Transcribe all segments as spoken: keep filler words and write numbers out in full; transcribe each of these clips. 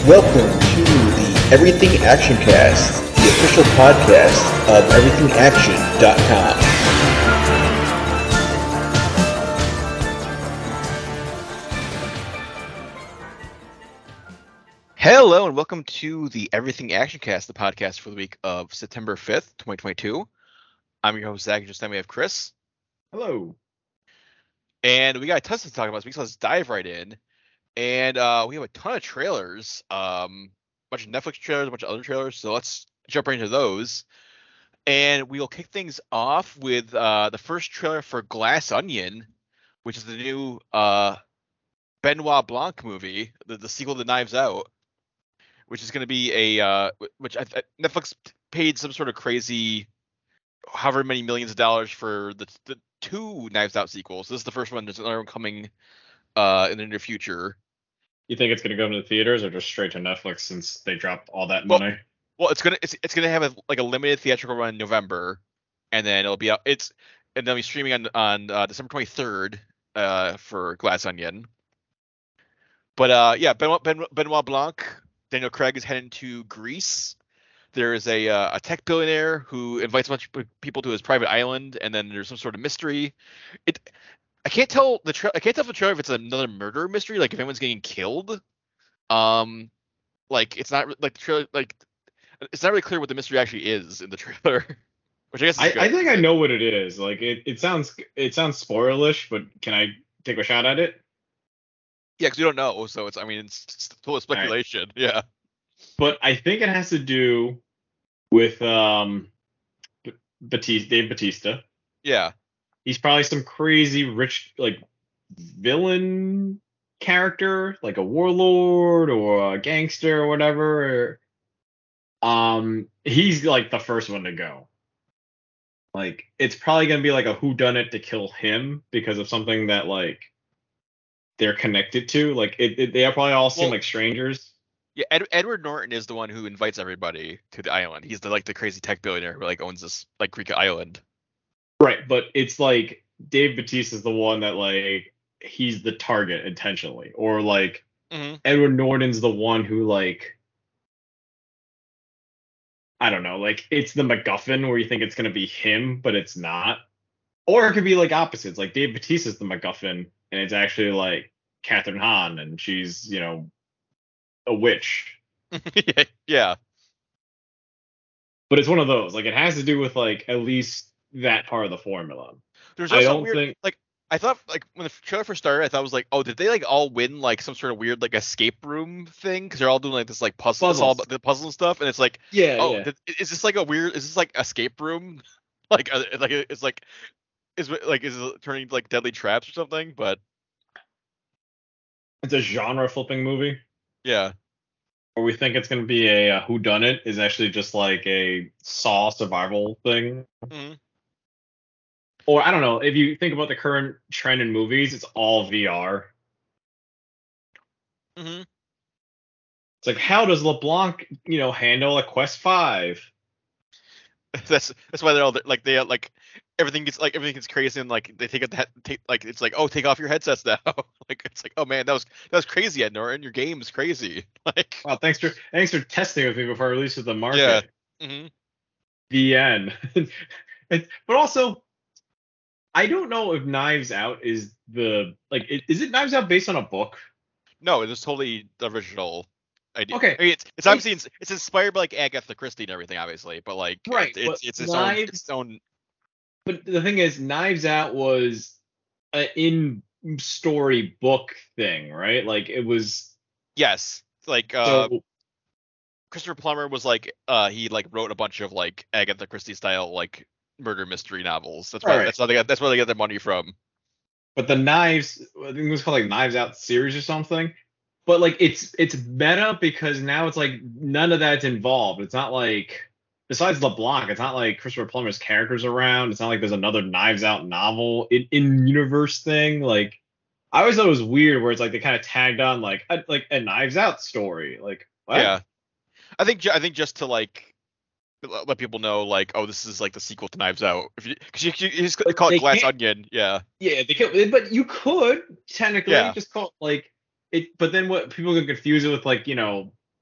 Welcome to the Everything Action Cast, the official podcast of everything action dot com. Hello and welcome to the Everything Action Cast, the podcast for the week of September fifth, twenty twenty-two. I'm your host, Zach, and just then we have Chris. Hello. And we got a ton to talk about this week, so let's dive right in. And uh, we have a ton of trailers, um, a bunch of Netflix trailers, a bunch of other trailers, so let's jump right into those. And we will kick things off with uh, the first trailer for Glass Onion, which is the new uh, Benoit Blanc movie, the, the sequel to Knives Out, which is going to be a uh, which I, I, Netflix paid some sort of crazy, however many millions of dollars for the, the two Knives Out sequels. This is the first one. There's another one coming uh, in the near future. You think it's going to go into the theaters or just straight to Netflix since they dropped all that Well, money? Well, it's gonna it's, it's gonna have a, like a limited theatrical run in November, and then it'll be out. It's and then be streaming on on uh, December twenty-third uh, for Glass Onion. But uh, yeah, Benoit, ben, Benoit Blanc, Daniel Craig is heading to Greece. There is a uh, a tech billionaire who invites a bunch of people to his private island, and then there's some sort of mystery. It I can't tell the tra- I can't tell the trailer if it's another murder mystery, like if anyone's getting killed. Um, like it's not like the trailer like it's not really clear what the mystery actually is in the trailer, which I guess is I, good. I think I know what it is. Like it, it sounds it sounds spoilish, but can I take a shot at it? Yeah, because we don't know, so it's I mean it's, it's total speculation. Right. Yeah, but I think it has to do with um, Batista, Dave Batista. Yeah. He's probably some crazy rich like villain character, like a warlord or a gangster or whatever. Um, he's like the first one to go. Like it's probably gonna be like a whodunit to kill him because of something that like they're connected to. Like it, it they probably all seem well, like strangers. Yeah, Ed, Edward Norton is the one who invites everybody to the island. He's the like the crazy tech billionaire who like owns this like Greek island. Right, but it's like Dave Bautista is the one that like he's the target intentionally, or like mm-hmm. Edward Norton's the one who like I don't know, like it's the MacGuffin where you think it's gonna be him, but it's not, or it could be like opposites, like Dave Bautista's the MacGuffin, and it's actually like Catherine Hahn, and she's you know a witch. Yeah, but it's one of those like it has to do with like at least that part of the formula. There's also I don't weird, think like I thought like when the trailer first started, I thought it was like, oh, did they like all win like some sort of weird like escape room thing? Because they're all doing like this like puzzle, it's all about the puzzle and stuff, and it's like, yeah, oh, yeah. Did, is this like a weird? Is this like escape room? like, uh, like it's like, is like is it turning into like Deadly Traps or something? But it's a genre flipping movie. Yeah. Or we think it's going to be a, a whodunit is actually just like a Saw survival thing. Mm-hmm. Or I don't know, if you think about the current trend in movies, it's all V R. Mm-hmm. It's like, how does LeBlanc, you know, handle a Quest five? That's that's why they're all like they like everything gets like everything gets crazy and like they take it that take like it's like, oh, take off your headsets now. Like it's like, oh man, that was that was crazy, Ed Norton. Your game's crazy. Like wow, thanks for thanks for testing with me before I release it to the market. Yeah. Mm-hmm. The end. But also, I don't know if Knives Out is the like is it Knives Out based on a book? No, it is totally the original idea. Okay, I mean, it's it's obviously it's, it's inspired by like Agatha Christie and everything, obviously, but like right, it's it's, it's its Knives, own its own. But the thing is, Knives Out was an in story book thing, right? Like it was. Yes, like uh, so, Christopher Plummer was like uh he like wrote a bunch of like Agatha Christie style like murder mystery novels. That's why right. that's how they got that's where they get their money from. But the Knives, I think it was called like Knives Out series or something. But like it's it's meta because now it's like none of that's involved. It's not like besides LeBlanc, it's not like Christopher Plummer's characters around. It's not like there's another Knives Out novel in, in universe thing. Like I always thought it was weird where it's like they kind of tagged on like a, like a Knives Out story. Like what? Yeah, I think I think just to like let people know like, oh, this is like the sequel to Knives Out. If you because you, you, you just call it Glass Onion. Yeah. Yeah, they could, but you could technically yeah. just call it like it. But then what people can confuse it with like you know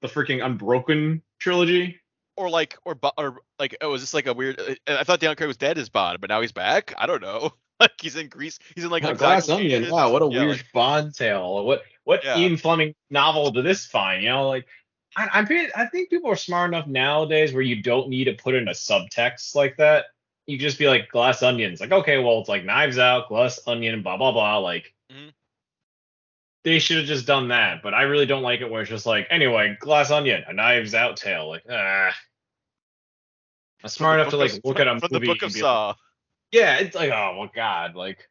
the freaking Unbroken trilogy. Or like, or or like, oh, is this like a weird? I thought Daniel Craig was dead as Bond, but now he's back. I don't know. Like he's in Greece. He's in like Oh, exotic Glass Onion. locations. Wow, what a Yeah, weird like, Bond tale. What what yeah. Ian Fleming novel did this find? You know, like I I'm pretty- I think people are smart enough nowadays where you don't need to put in a subtext like that. You just be like Glass Onions. Like, okay, well, it's like Knives Out, Glass Onion, blah blah blah. Like Mhm. they should have just done that. But I really don't like it where it's just like, anyway, Glass Onion, a Knives Out tale. Like, ah. I'm smart enough to Book like of- look at a from movie the Book and of be like, Saw. yeah, it's like, oh well, God, like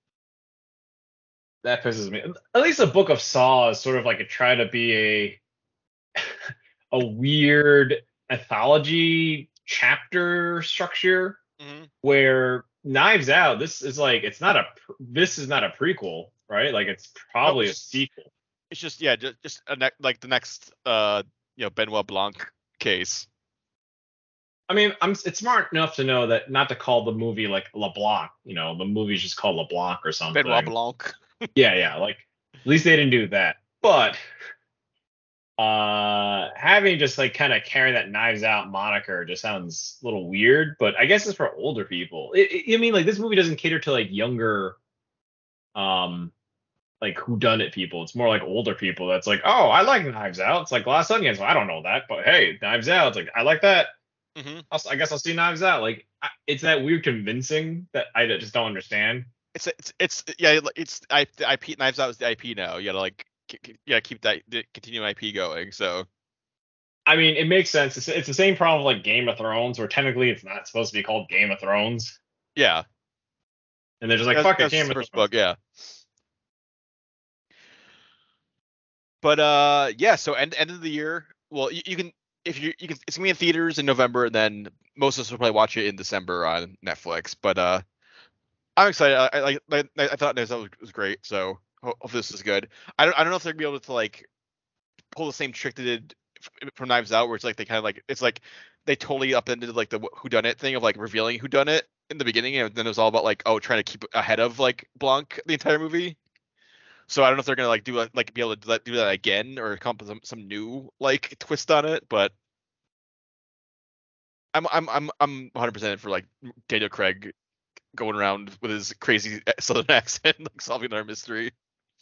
that pisses me. At least the Book of Saw is sort of like a try to be a a weird anthology chapter structure Mm-hmm. where Knives Out, this is like it's not a pr- this is not a prequel, right? Like it's probably a it's- sequel. It's just yeah, just, just a ne- like the next uh you know Benoit Blanc case. I mean, I'm it's smart enough to know that not to call the movie like LeBlanc. You know, the movie's just called LeBlanc or something. Benoit Blanc. Yeah, yeah. Like at least they didn't do that. But uh having just like kind of carry that Knives Out moniker just sounds a little weird. But I guess it's for older people. It, it, I mean, like this movie doesn't cater to like younger, um, like whodunit people. It's more like older people. That's like, oh, I like Knives Out. It's like Glass Onions. Well, I don't know that, but hey, Knives Out. It's like I like that. Mm-hmm. I'll, I guess I'll see Knives Out. Like I, it's that weird convincing that I just don't understand. It's it's it's yeah, it's I the I P Knives Out is the I P now. You gotta like k- k- yeah keep that the continue I P going. So I mean, it makes sense. It's, it's the same problem with like Game of Thrones, where technically it's not supposed to be called Game of Thrones, yeah, and they're just like, that's, fuck it, that's Game the of first Thrones. book, yeah. But uh yeah, so end end of the year. Well, you, you can if you you can it's gonna be in theaters in November, and then most of us will probably watch it in December on Netflix. But uh I'm excited. I I, I, I thought Knives Out was great, so ho- hopefully this is good. I don't I don't know if they're gonna be able to like pull the same trick they did f- from Knives Out, where it's like they kind of like it's like they totally upended like the who done it thing of like revealing who done it in the beginning, and then it was all about like oh trying to keep ahead of like Blanc the entire movie. So I don't know if they're gonna like do like be able to do that, do that again or come up with some, some new like twist on it, but I'm I'm I'm I'm one hundred percent for like Daniel Craig going around with his crazy southern accent, like solving our mystery.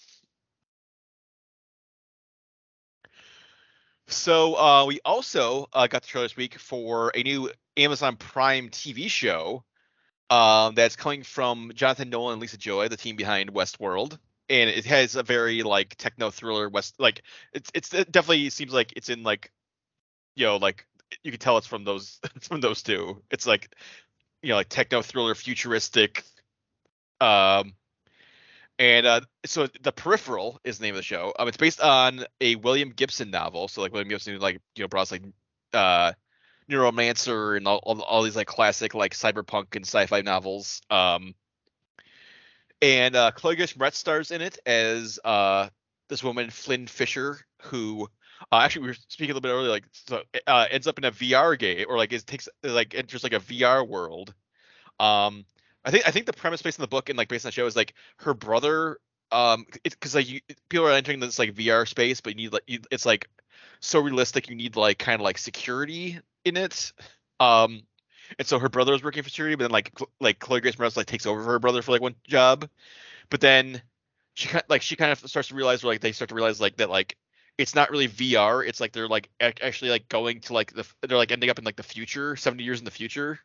So uh, we also uh, got the trailer this week for a new Amazon Prime T V show um, that's coming from Jonathan Nolan and Lisa Joy, the team behind Westworld, and it has a very like techno thriller West like it's it's it definitely seems like it's in like you know like you can tell it's from those it's from those two. It's like you know like techno thriller futuristic. Um, And uh, so the Peripheral is the name of the show. Um, it's based on a William Gibson novel. So like William Gibson, like you know, brought us like uh, Neuromancer and all, all all these like classic like cyberpunk and sci-fi novels. Um, and uh, Chloe Grace Moretz stars in it as uh this woman Flynn Fisher, who uh, actually we were speaking a little bit earlier, like so uh, ends up in a V R game or like it takes like enters like a V R world. Um, I think I think the premise based on the book and like based on the show is like her brother. Um, it's because like you people are entering this like V R space, but you need like you, it's like so realistic. You need like kind of like security in it. Um, and so her brother is working for security, but then like Cl- like Chloe Grace Moretz like takes over for her brother for like one job, but then she kind like she kind of starts to realize like they start to realize like that like it's not really V R. It's like they're like ac- actually like going to like the they're like ending up in like the future, seventy years in the future.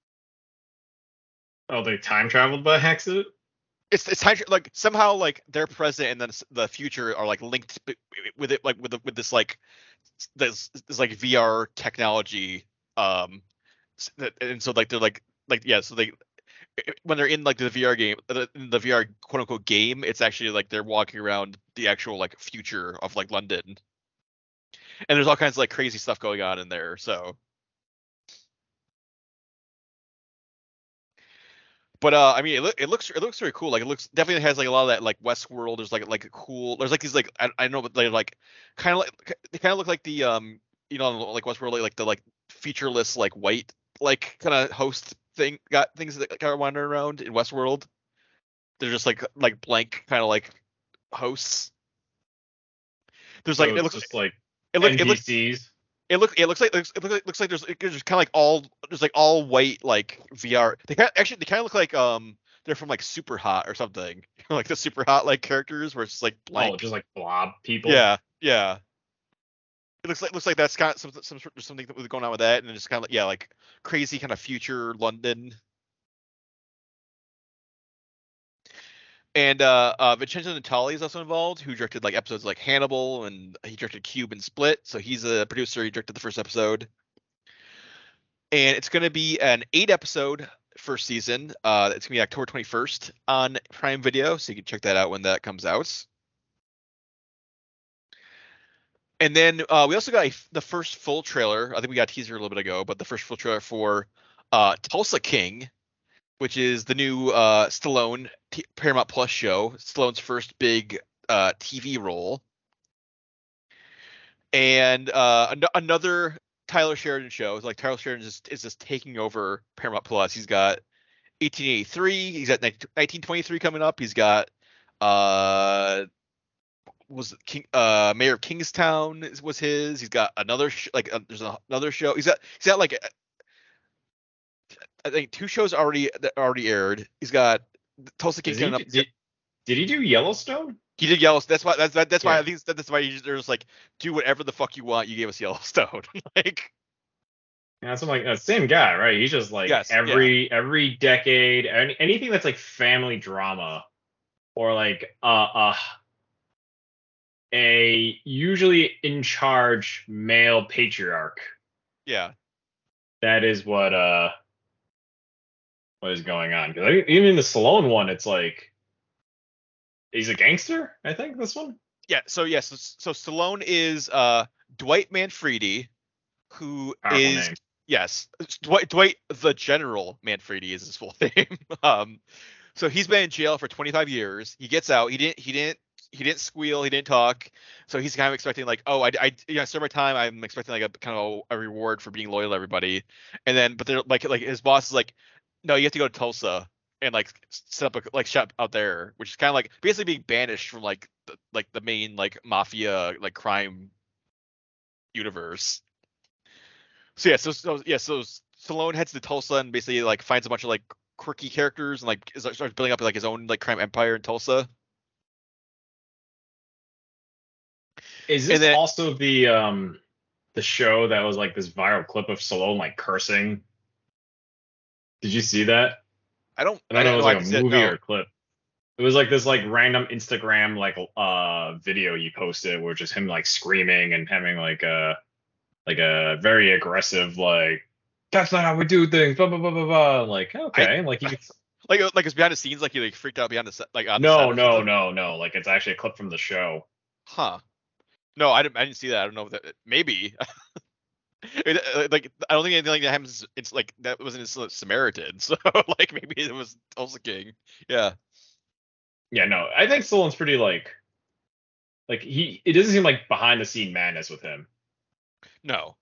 Oh, they time traveled by accident. It's it's time, like somehow like their present and then s- the future are like linked b- with it like with the, with this like this this like V R technology um s- that- and so like they're like like yeah so they when they're in like the V R game the, in the V R quote unquote game it's actually like they're walking around the actual like future of like London, and there's all kinds of like crazy stuff going on in there. So but uh, I mean, it, look, it looks it looks very cool. Like it looks definitely has like a lot of that like Westworld. There's like like a cool. There's like these like I, I know, but they're like kind of like they kind of look like the um you know like Westworld like, like the like featureless like white like kind of host thing got things that kind of wandering around in Westworld. They're just like like blank kind of like hosts. There's like So it it's looks just like it look it looks N P Cs. it look it looks like it looks, it looks like, looks like there's there's kind of like all there's like all white like V R. They kind actually they kind of look like um they're from like Super Hot or something, like the Super Hot like characters where it's just like blank. Oh, just like blob people. Yeah, yeah. It looks like looks like that's kind of some some sort of something that was going on with that, and then just kind of like yeah like crazy kind of future London. And uh, uh, Vincenzo Natali is also involved, who directed like episodes like Hannibal, and he directed Cube and Split. So he's a producer. He directed the first episode, and it's going to be an eight episode first season. Uh, it's going to be October twenty-first on Prime Video, so you can check that out when that comes out. And then uh, we also got a, the first full trailer. I think we got a teaser a little bit ago, but the first full trailer for uh, Tulsa King, which is the new uh, Stallone T- Paramount Plus show, Stallone's first big uh, T V role. And uh, an- another Tyler Sheridan show. It's like Tyler Sheridan is, is just taking over Paramount Plus. He's got eighteen eighty-three. He's got nineteen twenty-three coming up. He's got uh, was King uh Mayor of Kingstown was his. He's got another sh- like uh, there's a, another show. He's got he's got like. I think two shows already that already aired. He's got Tulsa King Is he, coming up. did, did he do Yellowstone? He did Yellowstone. That's why. That's that, that's why Yeah. I think that's why you just, they're just like do whatever the fuck you want. You gave us Yellowstone. Like Yeah, that's like uh, same guy, right? He's just like Yes, every every decade, any, anything that's like family drama or like uh uh a usually in charge male patriarch. yeah, That is what uh what is going on. Because even the Stallone one, it's like he's a gangster. I think this one. yeah. So yes, yeah, so, so Stallone is uh Dwight Manfredi, who Powerful is name. yes Dwight Dwight the General Manfredi is his full name. um, so he's been in jail for twenty-five years. He gets out. He didn't he didn't he didn't squeal. He didn't talk. So he's kind of expecting like, oh, I I you know, serve my time. I'm expecting like a kind of a, a reward for being loyal to everybody. And then but they're like like his boss is like, no, you have to go to Tulsa and like set up a like shop out there, which is kind of like basically being banished from like the, like the main like mafia like crime universe. So yeah, so, so yeah, so Stallone heads to Tulsa and basically like finds a bunch of like quirky characters and like is- starts building up like his own like crime empire in Tulsa. Is this And then- also the um the show that was like this viral clip of Stallone like cursing? Did you see that? I don't I don't know if it was I like a didn't- movie no. or a clip. It was like this like random Instagram like uh video you posted where just him like screaming and having like a like a very aggressive like that's not how we do things blah blah blah blah blah like okay like he like like it's behind the scenes like he like freaked out behind the set like on the no set or no something? no no like it's actually a clip from the show. Huh. No, I didn't I didn't see that. I don't know if that maybe. It, like I don't think anything like that happens. It's like that wasn't in Samaritan, so like maybe it was Tulsa King. Yeah. Yeah, no, I think Stallone's pretty like like he it doesn't seem like behind the scene madness with him. No.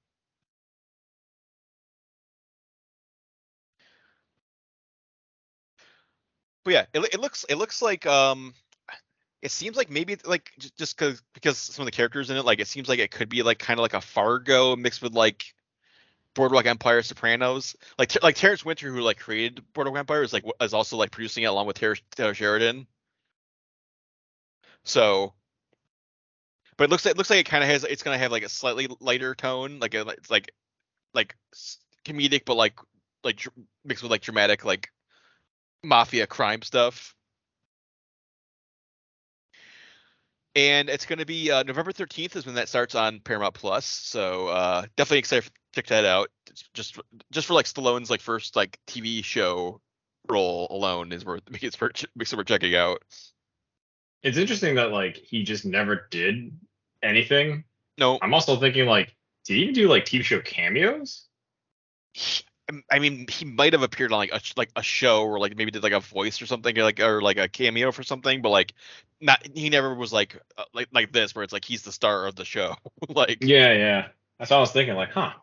But yeah, it, it looks it looks like um it seems like maybe it's like just just cause because some of the characters in it like it seems like it could be like kind of like a Fargo mixed with like Boardwalk Empire, Sopranos. Like Ter- like Terrence Winter, who like created Boardwalk Empire, is like w- is also like producing it along with Taylor, Taylor Sheridan. So, but it looks like it looks like it kind of has it's gonna have like a slightly lighter tone, like a, it's like like s- comedic, but like like dr- mixed with like dramatic like mafia crime stuff. And it's going to be uh, November thirteenth is when that starts on Paramount Plus. So uh, definitely excited to check that out. It's just just for like Stallone's like first like T V show role alone is worth it's worth makes it worth checking out. It's interesting that like he just never did anything. No, I'm also thinking like did he even do like T V show cameos? he- I mean he might have appeared on like a sh- like a show or like maybe did like a voice or something or like or like a cameo for something, but like not he never was like uh, like like this where it's like he's the star of the show. Like Yeah, yeah. That's what I was thinking like, huh.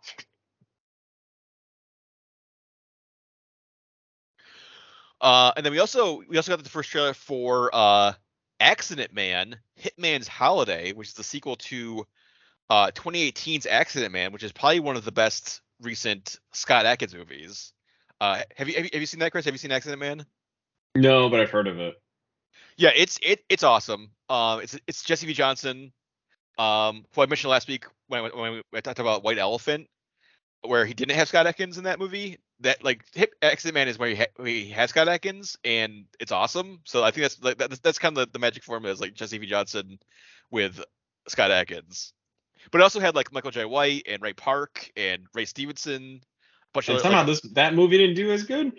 Uh, and then we also we also got the first trailer for uh, Accident Man, Hitman's Holiday, which is the sequel to uh, twenty eighteen's Accident Man, which is probably one of the best recent Scott Adkins movies. Uh, have you have you, have you seen that, Chris? Have you seen Accident Man? No, but I've heard of it. Yeah, it's it it's awesome. Um, it's it's Jesse V. Johnson, um, who I mentioned last week when I, when I talked about White Elephant, where he didn't have Scott Adkins in that movie. That like Hip Accident Man is where he, ha- where he has Scott Adkins, and it's awesome. So I think that's like that's, that's kind of the, the magic formula is like Jesse V. Johnson with Scott Adkins. But it also had like Michael J. White and Ray Park and Ray Stevenson. A bunch And of somehow like, this that movie didn't do as good.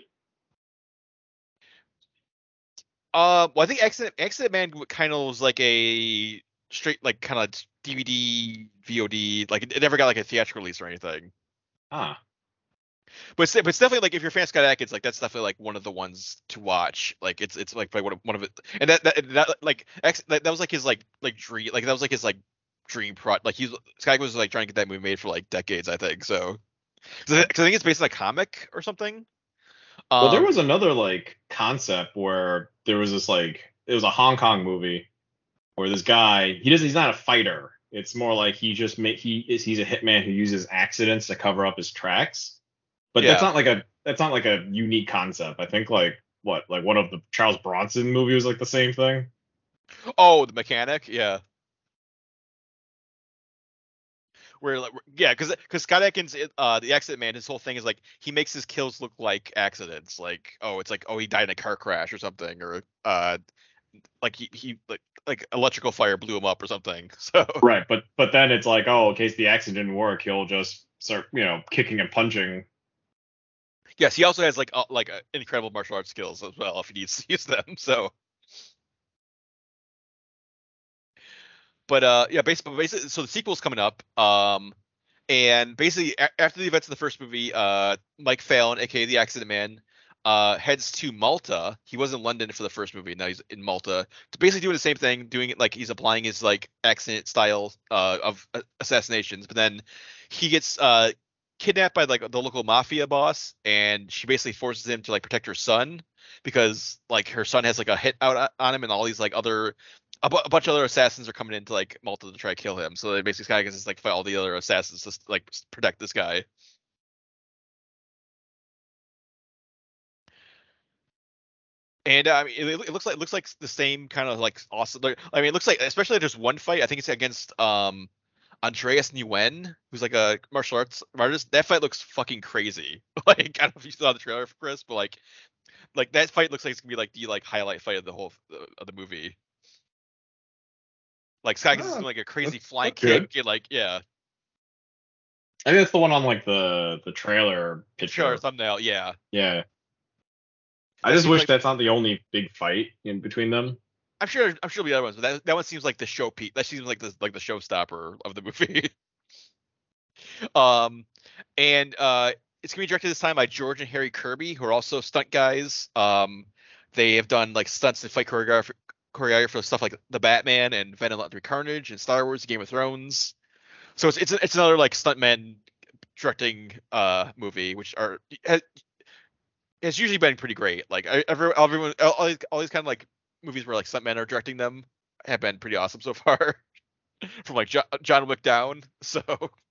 uh, well, I think Accident Accident Man kind of was like a straight like kind of D V D V O D. Like it, it never got like a theatrical release or anything. Ah, But it's, but it's definitely like if you're a fan of Scott Adkins, like that's definitely like one of the ones to watch. Like it's it's like one of one of it, and that that, that like X, that, that was like his like like dream, like that was like his like dream pro. Like he's Scott Adkins was like trying to get that movie made for like decades, I think. So because I, 'cause I think it's based on a comic or something. well, there Um, was another like concept where there was this like it was a Hong Kong movie where this guy he doesn't he's not a fighter. It's more like he just make he is he's a hitman who uses accidents to cover up his tracks. But that's yeah. not like a that's not like a unique concept. I think like what like one of the Charles Bronson movie was like the same thing. Oh, the mechanic. Yeah. Where like yeah, because because Scott Adkins, uh, the Accident Man, his whole thing is like he makes his kills look like accidents. Like oh, it's like oh he died in a car crash or something, or uh like he he like like electrical fire blew him up or something. So Right, but but then it's like oh in case the accident didn't work, he'll just start you know kicking and punching. yes, he also has like uh, like uh, incredible martial arts skills as well if he needs to use them. So but uh yeah, basically, basically so the sequel's coming up. Um and basically a- after the events of the first movie, uh Mike Fallon, aka the Accident Man, uh heads to Malta. He was in London for the first movie, now he's in Malta. To basically doing the same thing, doing it like he's applying his like accent style uh of uh, assassinations, but then he gets uh kidnapped by like the local mafia boss, and she basically forces him to like protect her son because like her son has like a hit out o- on him, and all these like other a, bu- a bunch of other assassins are coming into like Malta to try to kill him. So they basically kind of just like fight all the other assassins to like s- protect this guy. And uh, I mean, it, it looks like it looks like the same kind of like awesome. Like, I mean, it looks like especially there's one fight. I think it's against um Andreas Nguyen, who's like a martial arts artist. That fight looks fucking crazy. Like I don't know if you saw the trailer for Chris, but like like that fight looks like it's gonna be like the like highlight fight of the whole of the movie. Like Scott is Oh, doing like a crazy that's, flying that's good. kick and like yeah, I think that's the one on like the the trailer sure picture. thumbnail yeah. Yeah. I That just seems wish like that's not the only big fight in between them. I'm sure I'm sure there'll be other ones, but that that one seems like the show piece. That seems like the like the showstopper of the movie. um, and uh, it's gonna be directed this time by George and Harry Kirby, who are also stunt guys. Um, they have done like stunts and fight choreography choreography for stuff like the Batman and Venom: Let There Be Carnage and Star Wars: Game of Thrones. So it's it's it's another like stuntman directing uh movie, which are has, has usually been pretty great. Like I- every, everyone all, all these all these kind of like movies where like stuntmen are directing them have been pretty awesome so far. From like jo- John Wick down. So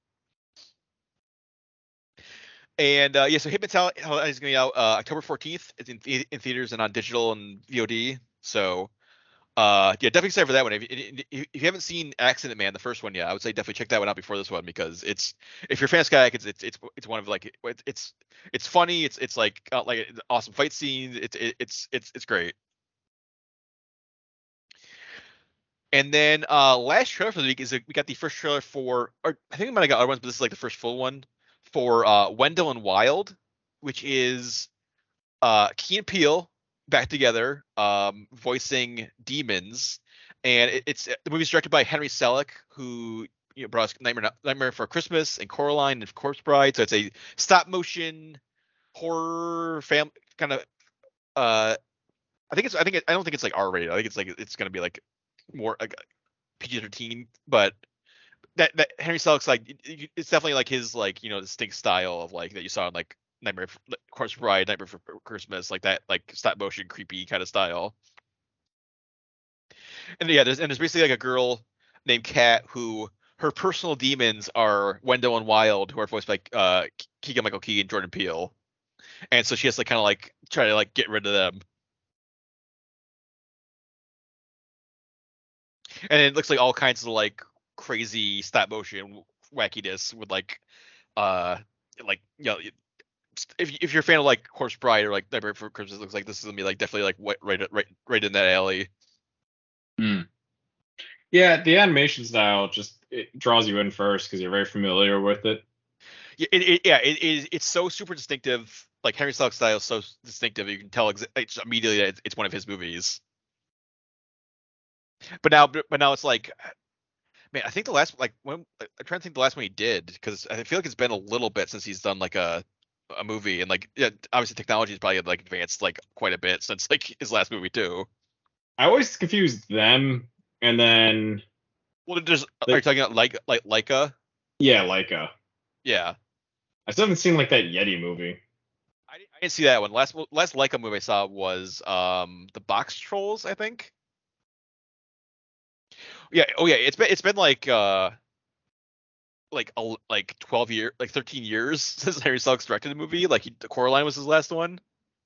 and uh, yeah, so Hitman's out is gonna be out uh, October fourteenth. It's in, the- in theaters and on digital and V O D. So uh, yeah, definitely excited for that one. If, if if you haven't seen Accident Man, the first one, yeah, I would say definitely check that one out before this one because it's if you're a fan of Sky, it's it's it's it's one of like it's it's it's funny. It's it's like got like an awesome fight scene. It's it, it's it's it's great. And then uh last trailer for the week is uh, we got the first trailer for, or I think we might have got other ones, but this is like the first full one for uh Wendell and Wild, which is uh Key and Peele back together, um, voicing demons, and it, it's the movie's directed by Henry Selick, who you know brought us Nightmare Nightmare for Christmas and Coraline and Corpse Bride. So it's a stop motion horror fam kind of uh I think it's I think it, I don't think it's like R rated. I think it's like it's gonna be like more like P G thirteen, but that that Henry Selick's like it- it's definitely like his like you know distinct style of like that you saw in like Nightmare for, like, Corpse Bride, Nightmare for Christmas, like that like stop motion creepy kind of style. And yeah, there's and there's basically like a girl named Kat who her personal demons are Wendell and Wild, who are voiced by uh, Keegan Michael Key and Jordan Peele, and so she has to kind of like try to like get rid of them. And it looks like all kinds of like crazy stop motion wackiness with like uh like you know if if you're a fan of like Corpse Bride or like Nightmare Before Christmas, it looks like this is gonna be like definitely like what right right right in that alley. Mm. Yeah, the animation style just it draws you in first because you're very familiar with it. Yeah, it, it, yeah, it is. It's so super distinctive. Like Henry Selick's style is so distinctive. You can tell ex- it's immediately that it's, it's one of his movies. But now, but now it's like, man, I think the last like when I'm trying to think the last one he did because I feel like it's been a little bit since he's done like a a movie and like yeah, obviously technology is probably like advanced like quite a bit since like his last movie too. I always confuse them and then. Well, there's the, are you talking about like like Leica? Yeah, Leica. Yeah. I still haven't seen like that Yeti movie. I, I didn't see that one. Last last Leica movie I saw was um the Box Trolls, I think. Yeah. Oh yeah. It's been it's been like uh like a, like twelve years, like thirteen years since Henry Selick directed a movie. Like he, Coraline was his last one.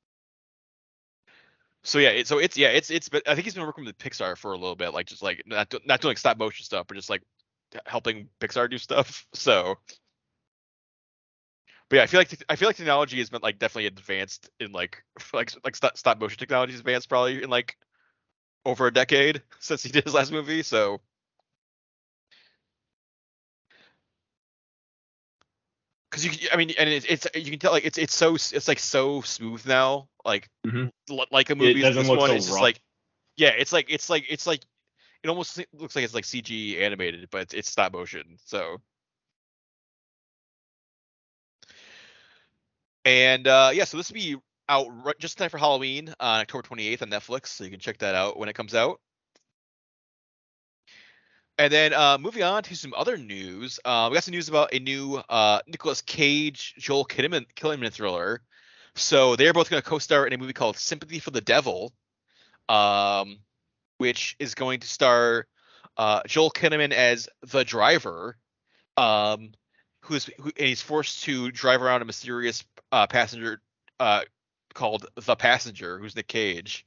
So yeah, it, so it's yeah, it's it's. But I think he's been working with Pixar for a little bit, like just like not do, not doing stop motion stuff, but just like helping Pixar do stuff. So, but yeah, I feel like I feel like technology has been like definitely advanced in like like like stop, stop motion technology has advanced probably in like over a decade since he did his last movie. So. Because you, I mean, and it's, it's you can tell like it's it's so it's like so smooth now, like mm-hmm. like a movie. It doesn't this look one, so it's just rough. like, yeah, it's like it's like it's like it almost looks like it's like C G animated, but it's, it's stop motion. So, and uh, yeah, so this will be out right, just in time for Halloween on October twenty-eighth on Netflix, so you can check that out when it comes out. And then uh, moving on to some other news, uh, we got some news about a new uh, Nicolas Cage, Joel Kinnaman, Kinnaman thriller. So they're both going to co-star in a movie called Sympathy for the Devil, um, which is going to star uh, Joel Kinnaman as the driver, um, who's who, and he's forced to drive around a mysterious uh, passenger uh, called the Passenger, who's Nick Cage.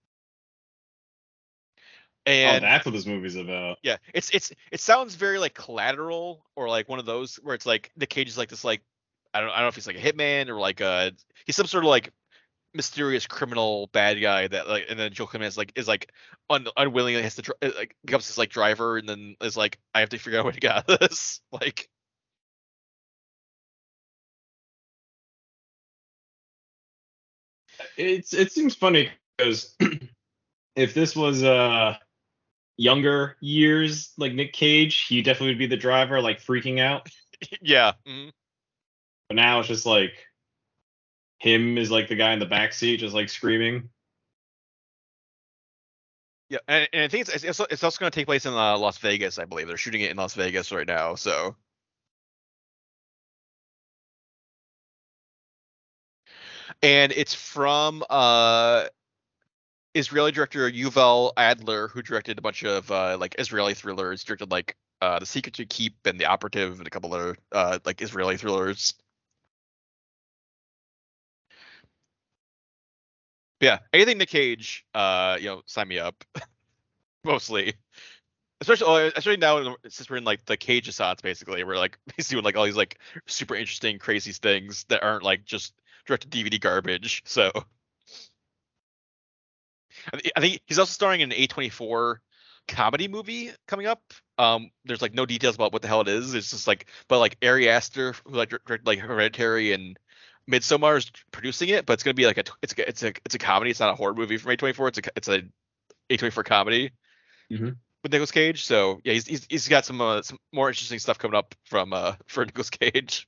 And oh, that's what this movie's about. Yeah, it's it's it sounds very like Collateral or like one of those where it's like Nick Cage is like this like I don't I don't know if he's like a hitman or like a he's some sort of like mysterious criminal bad guy that like and then Joel Kinnaman is like is like un, unwillingly has to like becomes this like driver and then is like I have to figure out a way to get out of this like. It's it seems funny because if this was uh younger years like Nick Cage, he definitely would be the driver, like freaking out. Yeah. Mm-hmm. But now it's just like him is like the guy in the back seat, just like screaming. Yeah, and, and I think it's it's, it's also going to take place in uh, Las Vegas, I believe. They're shooting it in Las Vegas right now, so. And it's from uh Israeli director Yuval Adler, who directed a bunch of uh, like Israeli thrillers, directed like uh, The Secret You Keep and The Operative and a couple other uh, like Israeli thrillers. But yeah, anything Nick Cage, uh, you know, sign me up. Mostly, especially especially now since we're in like the Cage assance, basically, we're like he's doing like all these like super interesting, crazy things that aren't like just direct to D V D garbage. So. I think he's also starring in an A twenty-four comedy movie coming up. Um, there's like no details about what the hell it is. It's just like, but like Ari Aster, who like directed like Hereditary and Midsommar, is producing it. But it's gonna be like a it's a, it's a it's a comedy. It's not a horror movie from A twenty-four. It's a it's a A twenty-four comedy mm-hmm. with Nicolas Cage. So yeah, he's he's, he's got some uh, some more interesting stuff coming up from uh for Nicolas Cage.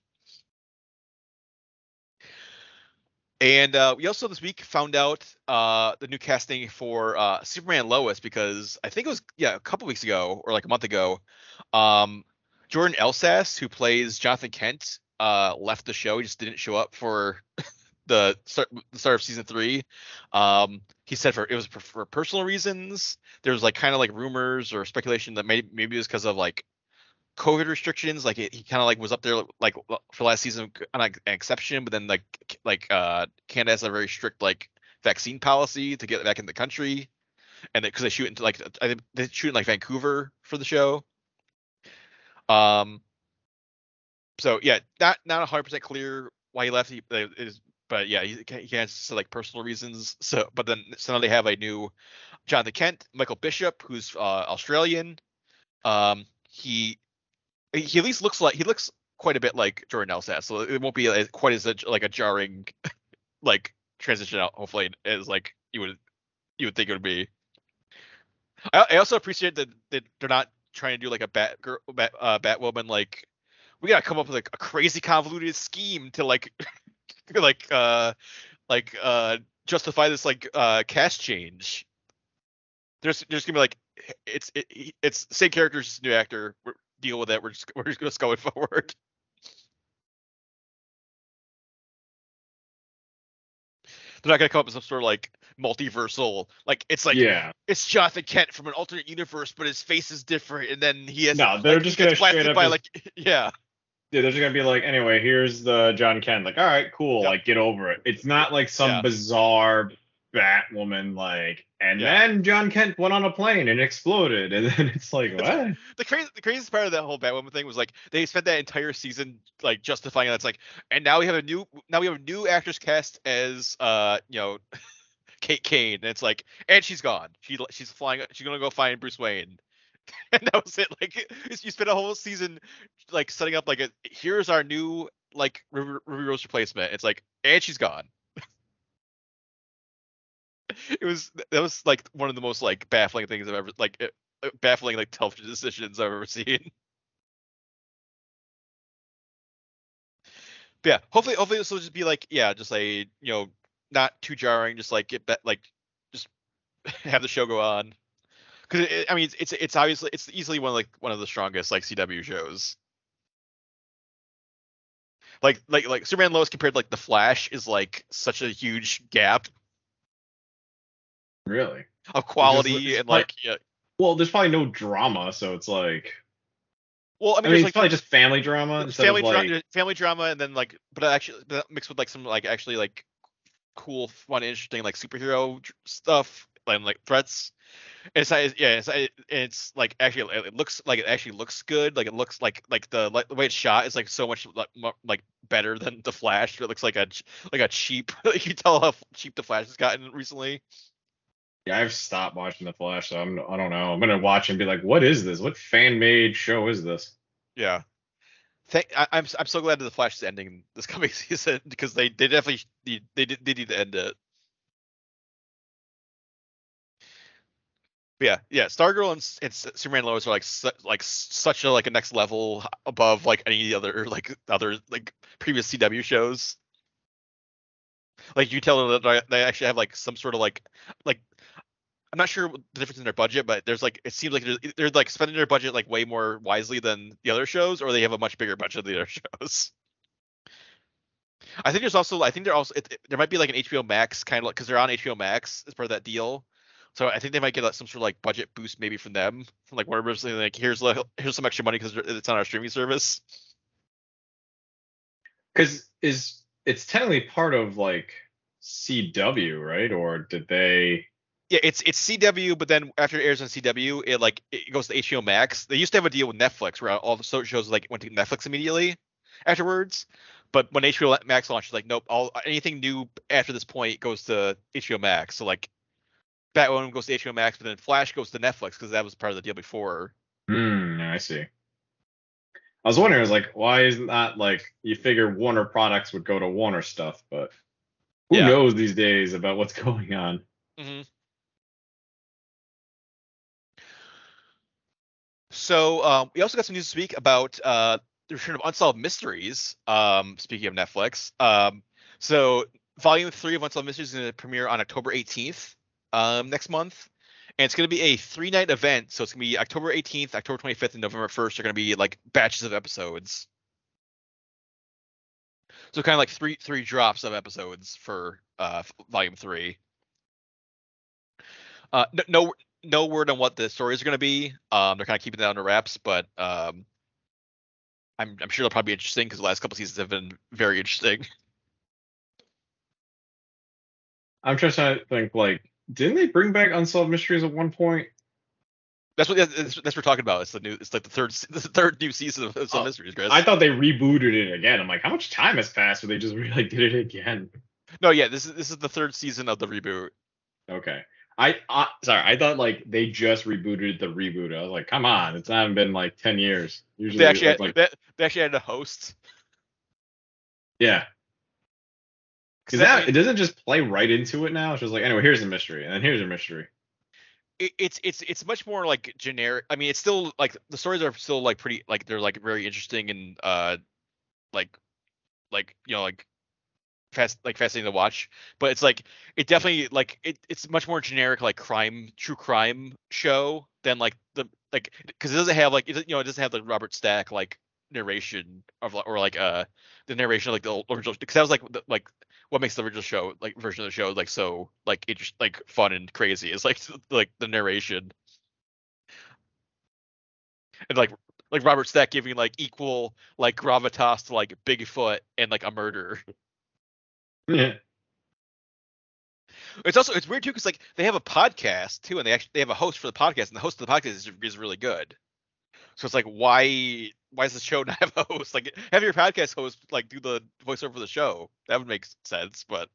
And uh, we also this week found out uh, the new casting for uh, Superman Lois because I think it was yeah a couple weeks ago or like a month ago. Um, Jordan Elsass, who plays Jonathan Kent, uh, left the show. He just didn't show up for the start, the start of season three. Um, he said for it was for, for personal reasons. There was like kind of like rumors or speculation that maybe maybe it was because of like COVID restrictions. Like it, he kind of like was up there like for last season on like, an exception, but then like like uh Canada has a very strict like vaccine policy to get back in the country, and because they shoot into like I think they shoot in like Vancouver for the show. Um. So yeah, not not one hundred percent clear why he left. He is, but yeah, he, he can't say like personal reasons. So, but then so now they have a new Jonathan Kent, Michael Bishop, who's uh, Australian. Um, he he at least looks like he looks quite a bit like Jordan Elsat, so it won't be as, quite as a, like a jarring like transition out. Hopefully, as like you would you would think it would be. I, I also appreciate that, that they're not trying to do like a Bat girl, Bat, uh, Batwoman. Like we gotta come up with like a crazy convoluted scheme to like like uh like uh justify this like uh cast change. There's there's gonna be like it's it, it's same characters, new actor. We're, deal with it. We're just we're just, just going forward. They're not gonna come up with some sort of like multiversal. Like it's like yeah, it's Jonathan Kent from an alternate universe, but his face is different, and then he has no. They're like, just he gonna gets blasted straight up by just, like yeah. Yeah, they're just gonna be like, anyway, here's the John Kent. Like, all right, cool. Yep. Like, get over it. It's not like some Yeah. bizarre Batwoman, like, and Yeah. then John Kent went on a plane and exploded, and then it's like, what? The crazy, the craziest part of that whole Batwoman thing was like they spent that entire season like justifying it. It's like, and now we have a new, now we have a new actress cast as, uh, you know, Kate Kane, and it's like, and she's gone. She she's flying. She's gonna go find Bruce Wayne, and that was it. Like you spent a whole season like setting up like a here's our new like Ruby Rose replacement. It's like, and she's gone. It was that was like one of the most like baffling things I've ever like uh, baffling like television decisions I've ever seen. But yeah, hopefully hopefully this will just be like yeah, just a you know not too jarring, just like get back like just have the show go on. Because I mean it's, it's it's obviously it's easily one of like one of the strongest like C W shows. Like like like Superman Lois compared to like the Flash is like such a huge gap. Really? Of quality it's just, and like yeah. Well, there's probably no drama, so it's like. Well, I mean, I mean, it's like, probably just family drama instead family of like. drama, family drama, and then like, but actually but mixed with like some like actually like cool, fun, interesting like superhero stuff and like threats. It's yeah, it's it's like actually it looks like it actually looks good. Like it looks like like the like the way it's shot is like so much like, like better than the Flash. It looks like a like a cheap. You can tell how cheap the Flash has gotten recently. Yeah, I've stopped watching the Flash, so I'm I don't know. I'm gonna watch and be like, what is this? What fan made show is this? Yeah. Thank, I, I'm I'm so glad that the Flash is ending this coming season because they, they definitely need, they did they need to end it. But yeah, yeah. Stargirl and, and Superman Lois are like su- like such a like a next level above like any other like other like previous C W shows. Like you tell them that they actually have like some sort of like like I'm not sure the difference in their budget, but there's like it seems like they're, they're like spending their budget like way more wisely than the other shows, or they have a much bigger budget than the other shows. I think there's also I think there also it, it, there might be like an H B O Max kind of like because they're on H B O Max as part of that deal, so I think they might get like, some sort of like budget boost maybe from them, from like Warner Bros. Like here's like here's some extra money because it's on our streaming service. Because is it's technically part of like C W, right? Or did they? Yeah, it's it's C W, but then after it airs on C W, it like it goes to H B O Max. They used to have a deal with Netflix where all the shows like went to Netflix immediately afterwards. But when H B O Max launched, like nope, all anything new after this point goes to H B O Max. So like Batwoman goes to H B O Max, but then Flash goes to Netflix because that was part of the deal before. Hmm, I see. I was wondering, I was like, why isn't that like you figure Warner products would go to Warner stuff, but who Yeah. knows these days about what's going on? Mm-hmm. So um, we also got some news this week about uh, the return of Unsolved Mysteries. Um, speaking of Netflix, um, so Volume Three of Unsolved Mysteries is going to premiere on October eighteenth um, next month, and it's going to be a three-night event. So it's going to be October eighteenth, October twenty-fifth, and November first. Are going to be like batches of episodes. So kind of like three three drops of episodes for uh, Volume Three. Uh, no, no no word on what the stories are going to be. Um, they're kind of keeping that under wraps, but um, I'm I'm sure they'll probably be interesting because the last couple seasons have been very interesting. I'm just trying to think, like, didn't they bring back Unsolved Mysteries at one point? That's what that's, that's what we're talking about. It's the new. It's like the third the third new season of Unsolved Oh, Mysteries, Chris. I thought they rebooted it again. I'm like, how much time has passed where they just really did it again? No, yeah, this is this is the third season of the reboot. Okay. I, I sorry, I thought like they just rebooted the reboot. I was like, come on, it's not even been like ten years. Usually, They actually it's had, like, they, they actually had a host. yeah, because that, now I mean, it doesn't just play right into it. Now it's just like, anyway, here's a mystery, and then here's a mystery. it, it's it's it's much more like generic. I mean, it's still like the stories are still like pretty like they're like very interesting and uh like like you know like fast like fascinating to watch. But it's like it definitely like it, it's much more generic like crime true crime show than like the like because it doesn't have like it, you know it doesn't have the Robert Stack like narration of or like uh the narration of like the original because that was like the, like what makes the original show like version of the show like so like it's like fun and crazy is like like the narration and like like Robert Stack giving like equal like gravitas to like Bigfoot and like a murder. Yeah. It's also it's weird too because like they have a podcast too, and they actually they have a host for the podcast, and the host of the podcast is, is really good. So it's like why why does the show not have a host? Like have your podcast host like do the voiceover for the show. That would make sense, but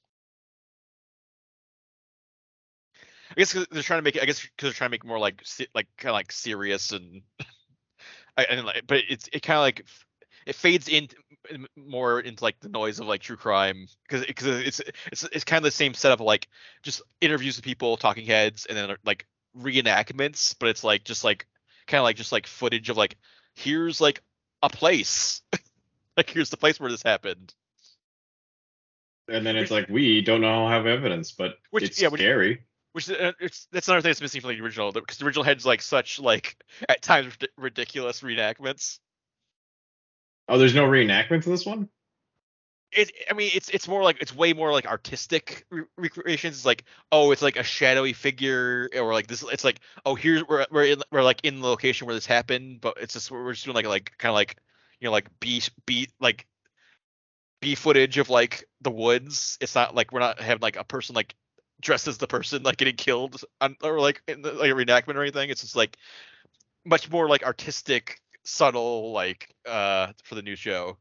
I guess 'cause they're trying to make it. I guess because they're trying to make it more like se- like kind of like serious and and like, but it's it kind of like it fades in more into like the noise of like true crime because because it's it's it's kind of the same setup of like just interviews with people, talking heads, and then like reenactments, but it's like just like kind of like just like footage of like here's like a place, like here's the place where this happened. And then it's Which, like we don't know how have evidence, but which it's yeah, which scary. which uh, it's that's another thing that's missing from the original because the original had like such like at times ridiculous reenactments. Oh, there's no reenactment to this one. It, I mean, it's it's more like it's way more like artistic re- recreations. It's like oh, it's like a shadowy figure, or like this. It's like oh, here's we're we're in, we're like in the location where this happened, but it's just we're just doing like like kind of like you know like B B like B footage of like the woods. It's not like we're not having like a person like dressed as the person like getting killed on, or like in the, like a reenactment or anything. It's just like much more like artistic, subtle like uh for the new show.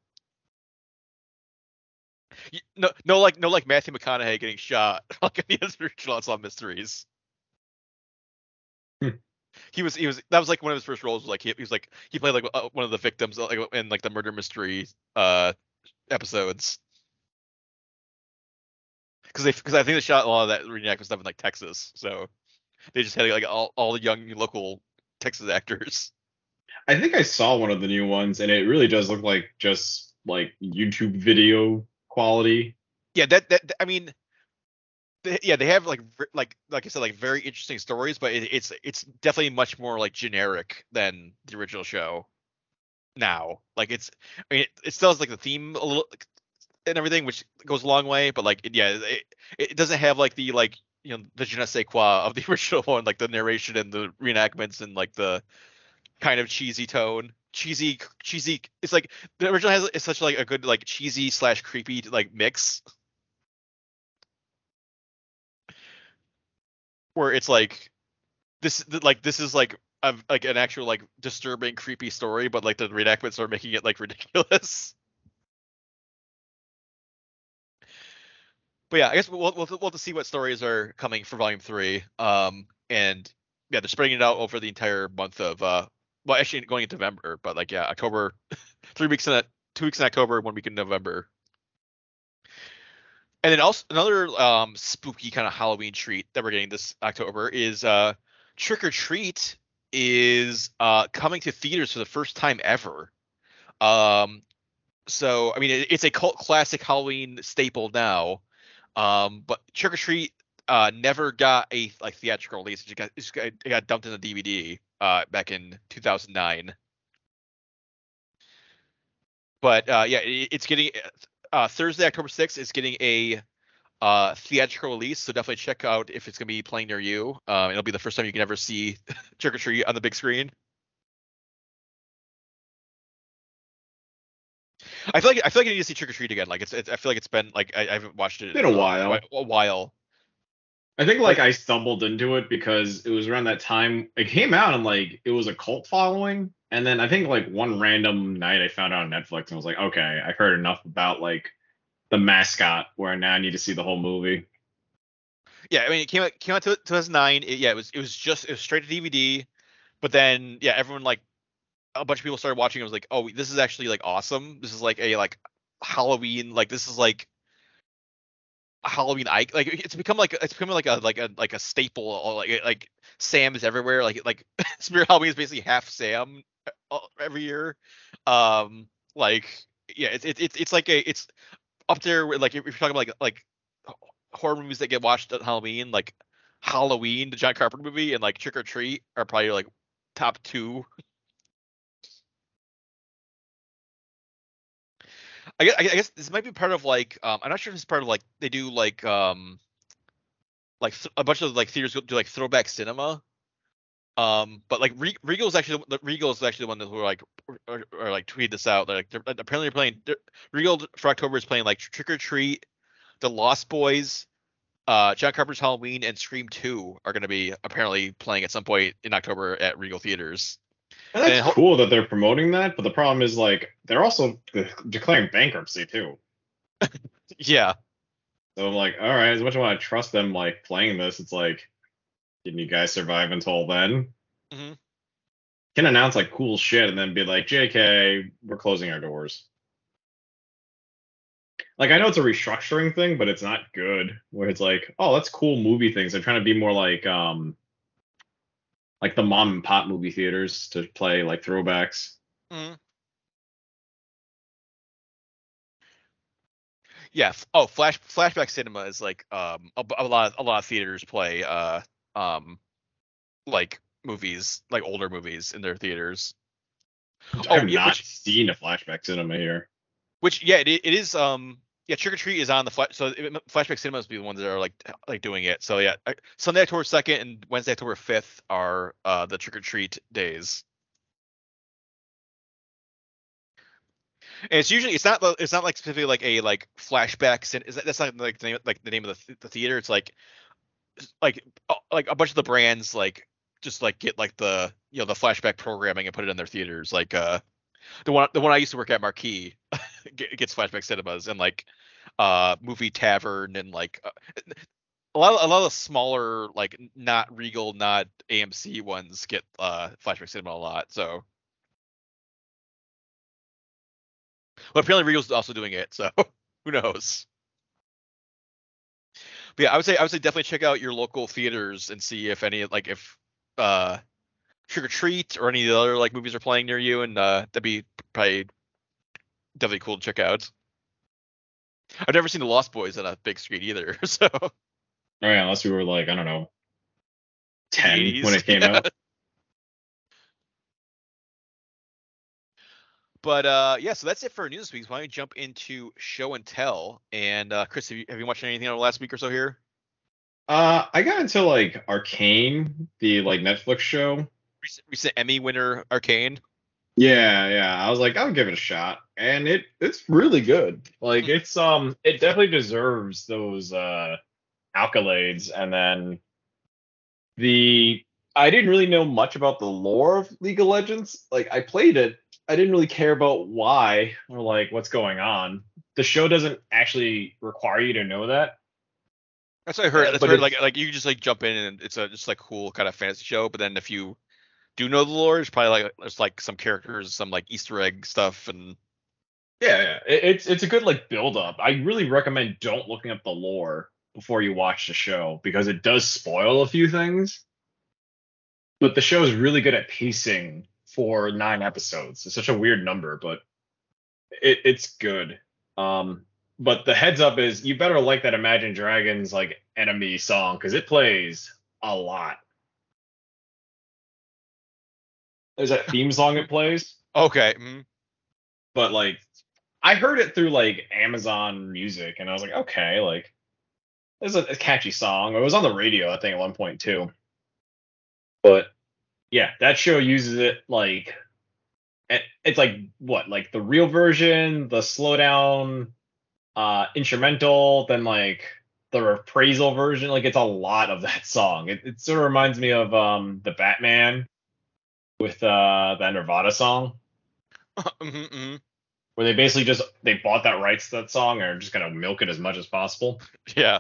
No, no, like no, like Matthew McConaughey getting shot like in the original Unsolved Mysteries. Hmm. He was, he was. That was like one of his first roles. Was like he, he was like he played like uh, one of the victims like in like the murder mystery uh episodes. Because they, because I think they shot a lot of that reenactment stuff in like Texas, so they just had like all all the young local Texas actors. I think I saw one of the new ones, and it really does look like just like YouTube video quality. Yeah, that that I mean, they, yeah, they have like like like I said, like very interesting stories, but it, it's it's definitely much more like generic than the original show. Now, like it's, I mean, it, it still has like the theme a little and everything, which goes a long way, but like it, yeah, it, it doesn't have like the like you know the je ne sais quoi of the original one, like the narration and the reenactments and like the kind of cheesy tone. Cheesy, cheesy. It's like the original has is such like a good like cheesy slash creepy like mix where it's like this like this is like a, like an actual like disturbing creepy story, but like the reenactments are making it like ridiculous. But yeah, I guess we'll we'll, we'll have to see what stories are coming for volume three. Um, and yeah, they're spreading it out over the entire month of uh, well, actually going into November, but like yeah, October, three weeks in that, two weeks in October, one week in November. And then also another um spooky kind of Halloween treat that we're getting this October is uh Trick or Treat is uh coming to theaters for the first time ever. Um, so I mean it, it's a cult classic Halloween staple now. Um, but Trick or Treat uh never got a like theatrical release. It just got, it just got, it got dumped in the D V D uh back in two thousand nine. But uh yeah, it, it's getting uh Thursday, October sixth is getting a uh theatrical release, so definitely check out if it's gonna be playing near you. Um, it'll be the first time you can ever see Trick or Treat on the big screen. I feel like I feel like I need to see Trick or Treat again. Like it's, it's I feel like it's been like I, I haven't watched it Been a uh, while. A while. I think like I stumbled into it because it was around that time it came out and like it was a cult following. And then I think like one random night I found out on Netflix and was like, okay, I've heard enough about like the mascot where now I need to see the whole movie. Yeah, I mean it came out came out to two thousand nine. It, yeah, it was it was just it was straight to D V D. But then yeah, everyone like a bunch of people started watching. It was like, oh, this is actually like awesome. This is like a like Halloween. Like this is like Halloween icon. Like it's become like it's becoming like a like a like a staple. Or like like Sam is everywhere. Like like Spirit Halloween is basically half Sam every year. Um, like yeah, it's it's it's it's like a it's up there with like if you're talking about like like horror movies that get watched at Halloween, like Halloween, the John Carpenter movie, and like Trick or Treat are probably like top two. I guess, I guess this might be part of like um, I'm not sure if it's part of like they do like um like th- a bunch of like theaters do like throwback cinema. Um, but like Re- Regal is actually the Regal is actually the one that were like or, or like tweeted this out. Like they're, apparently they're playing they're, Regal for October is playing like Trick or Treat, The Lost Boys, uh, John Carpenter's Halloween, and Scream two are going to be apparently playing at some point in October at Regal theaters. And that's And, cool that they're promoting that, but the problem is like they're also declaring bankruptcy too. Yeah. So I'm like, all right, as much as I want to trust them like playing this, it's like, can you guys survive until then? Mm-hmm. Can announce like cool shit and then be like, J K, we're closing our doors. Like I know it's a restructuring thing, but it's not good. Where it's like, oh, that's cool movie things. They're trying to be more like um like the mom and pop movie theaters to play like throwbacks. Mm-hmm. Yeah. Oh, flash flashback cinema is like um a, a lot of, a lot of theaters play uh um like movies like older movies in their theaters. I have yeah, not which, seen a flashback cinema here. Which yeah, it, it is um yeah Trick or Treat is on the flash so it, flashback cinemas be the ones that are like like doing it. So yeah, Sunday October second and Wednesday October fifth are uh the Trick or Treat days. And it's usually it's not it's not like specifically like a like flashback. That's not like the name like the name of the, the theater. It's like like like a bunch of the brands like just like get like the you know the flashback programming and put it in their theaters. Like uh the one the one I used to work at, Marquee, gets flashback cinemas, and like uh Movie Tavern and like uh, a lot of, a lot of the smaller like not Regal not A M C ones get uh flashback cinema a lot. So. But apparently Regal's also doing it, so who knows? But yeah, I would say I would say definitely check out your local theaters and see if any like if uh Trick or Treat or any of the other like movies are playing near you, and uh that'd be probably definitely cool to check out. I've never seen The Lost Boys on a big screen either, so. Oh yeah, unless we were like I don't know, ten eighties, when it came yeah. out. But uh, yeah, so that's it for news this week. Why don't we jump into show and tell? And uh, Chris, have you, have you watched anything over the last week or so here? Uh, I got into like Arcane, the like Netflix show. Recent, recent Emmy winner Arcane. Yeah, yeah. I was like, I'll give it a shot, and it it's really good. Like it's um, it definitely deserves those uh accolades. And then the I didn't really know much about the lore of League of Legends. Like I played it. I didn't really care about why or like what's going on. The show doesn't actually require you to know that. That's what I heard. Yeah, That's but what I heard, it's- like like you just like jump in and it's a just like cool kind of fantasy show. But then if you do know the lore, it's probably like there's like some characters, some like Easter egg stuff, and Yeah, yeah. It, it's it's a good like build up. I really recommend don't looking up the lore before you watch the show because it does spoil a few things. But the show is really good at pacing for nine episodes. It's such a weird number, but it, it's good. Um, but the heads up is you better like that Imagine Dragons like enemy song because it plays a lot. There's that theme song it plays, okay. Mm-hmm. but like I heard it through like Amazon Music, and I was like, okay, like it's a, a catchy song. It was on the radio, I think, at one point too. But yeah, that show uses it like it, it's like what, like the real version, the slow down uh instrumental, then like the reprisal version. Like it's a lot of that song. It, it sort of reminds me of um the Batman with uh that Nirvana song, Mm-hmm. where they basically just they bought that rights to that song and are just gonna milk it as much as possible. Yeah.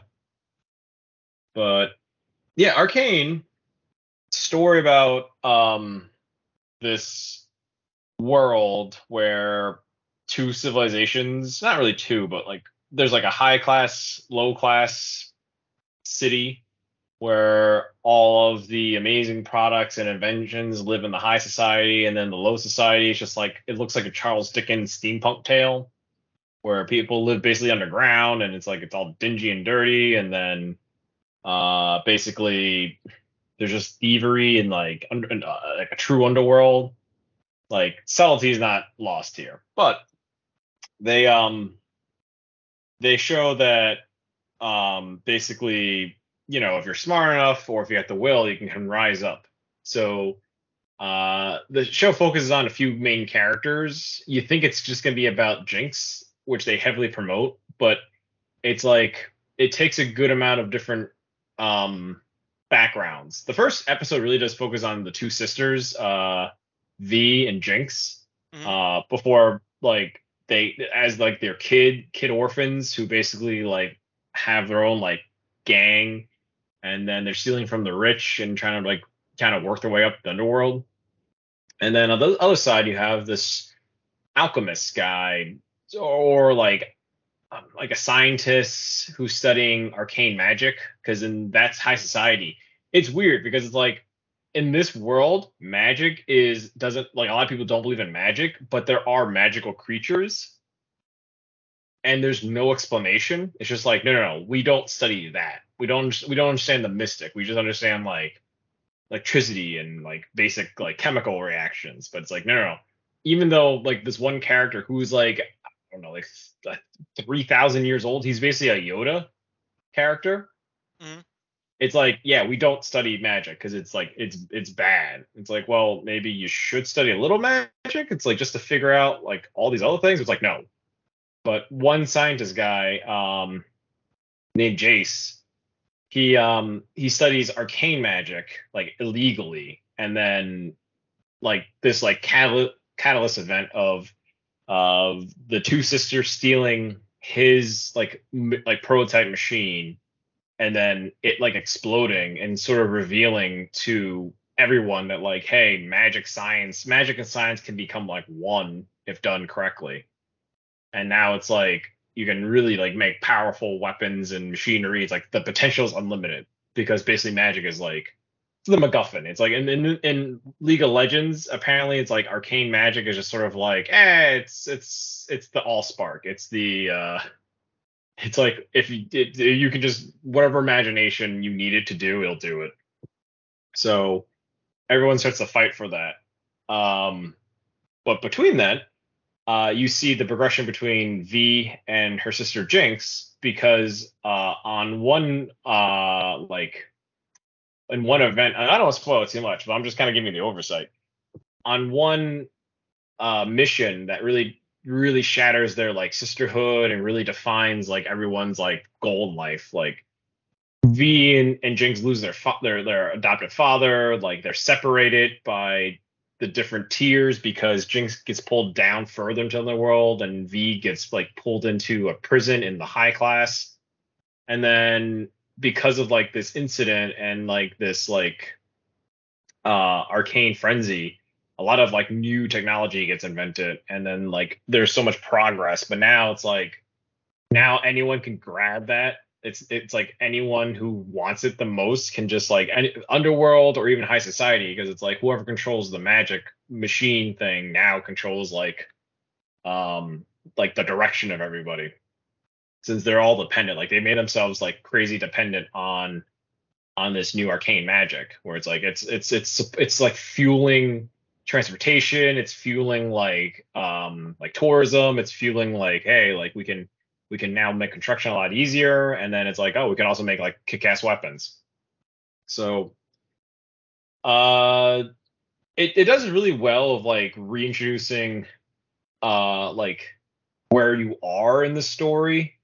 But yeah, Arcane story about um this world where two civilizations, not really two, but like there's like a high class, low class city where all of the amazing products and inventions live in the high society, and then the low society is just like it looks like a Charles Dickens steampunk tale where people live basically underground, and it's like it's all dingy and dirty, and then uh basically there's just thievery and like under, uh, like a true underworld. Like subtlety is not lost here, but they um they show that um basically, you know, if you're smart enough or if you have the will, you can, can rise up. So uh the show focuses on a few main characters. You think it's just going to be about Jinx, which they heavily promote, but it's like it takes a good amount of different um backgrounds. The first episode really does focus on the two sisters, uh V and Jinx, Mhm. uh before like they as like their kid kid orphans who basically like have their own like gang, and then they're stealing from the rich and trying to like kind of work their way up the underworld. And then on the other side you have this alchemist guy, or like um, like a scientist who's studying arcane magic, because in that's high society. It's weird because it's like in this world, magic is doesn't like a lot of people don't believe in magic, but there are magical creatures and there's no explanation. It's just like no, no, no, we don't study that. We don't we don't understand the mystic. We just understand like electricity and like basic like chemical reactions. But it's like no, no, no. Even though like this one character who's like I don't know like three thousand years old, he's basically a Yoda character. Mhm. It's like yeah, we don't study magic because it's like it's it's bad. It's like well maybe you should study a little magic. It's like just to figure out like all these other things. It's like no. But one scientist guy um named Jace, he um he studies arcane magic like illegally, and then like this like catalyst catalyst event of of the two sisters stealing his like m- like prototype machine, and then it like exploding and sort of revealing to everyone that like hey, magic science magic and science can become like one if done correctly. And now it's like you can really like make powerful weapons and machinery. It's like the potential is unlimited because basically magic is like it's the MacGuffin. It's like in, in in League of Legends, apparently it's like arcane magic is just sort of like eh, it's it's it's the Allspark. It's the uh it's like if you it, you can just whatever imagination you need it to do, it'll do it. So everyone starts to fight for that. Um, but between that, uh, you see the progression between V and her sister Jinx, because uh, on one uh, like in one event, I don't want to spoil it too much, but I'm just kind of giving you the oversight. On one uh, mission that really really shatters their like sisterhood and really defines like everyone's like goal in life. Like V and, and Jinx lose their fa- their their adopted father. Like they're separated by the different tiers because Jinx gets pulled down further into the world, and V gets like pulled into a prison in the high class. And then because of like this incident and like this like uh arcane frenzy, a lot of like new technology gets invented, and then like there's so much progress. But now it's like now anyone can grab that. It's it's like anyone who wants it the most can just like any, underworld or even high society, because it's like whoever controls the magic machine thing now controls like um like the direction of everybody, since they're all dependent. Like they made themselves like crazy dependent on on this new arcane magic, where it's like it's it's it's it's like fueling transportation, it's fueling like um like tourism, it's fueling like hey, like we can we can now make construction a lot easier, and then it's like oh, we can also make like kick-ass weapons. So uh it, it does really well of like reintroducing uh like where you are in the story.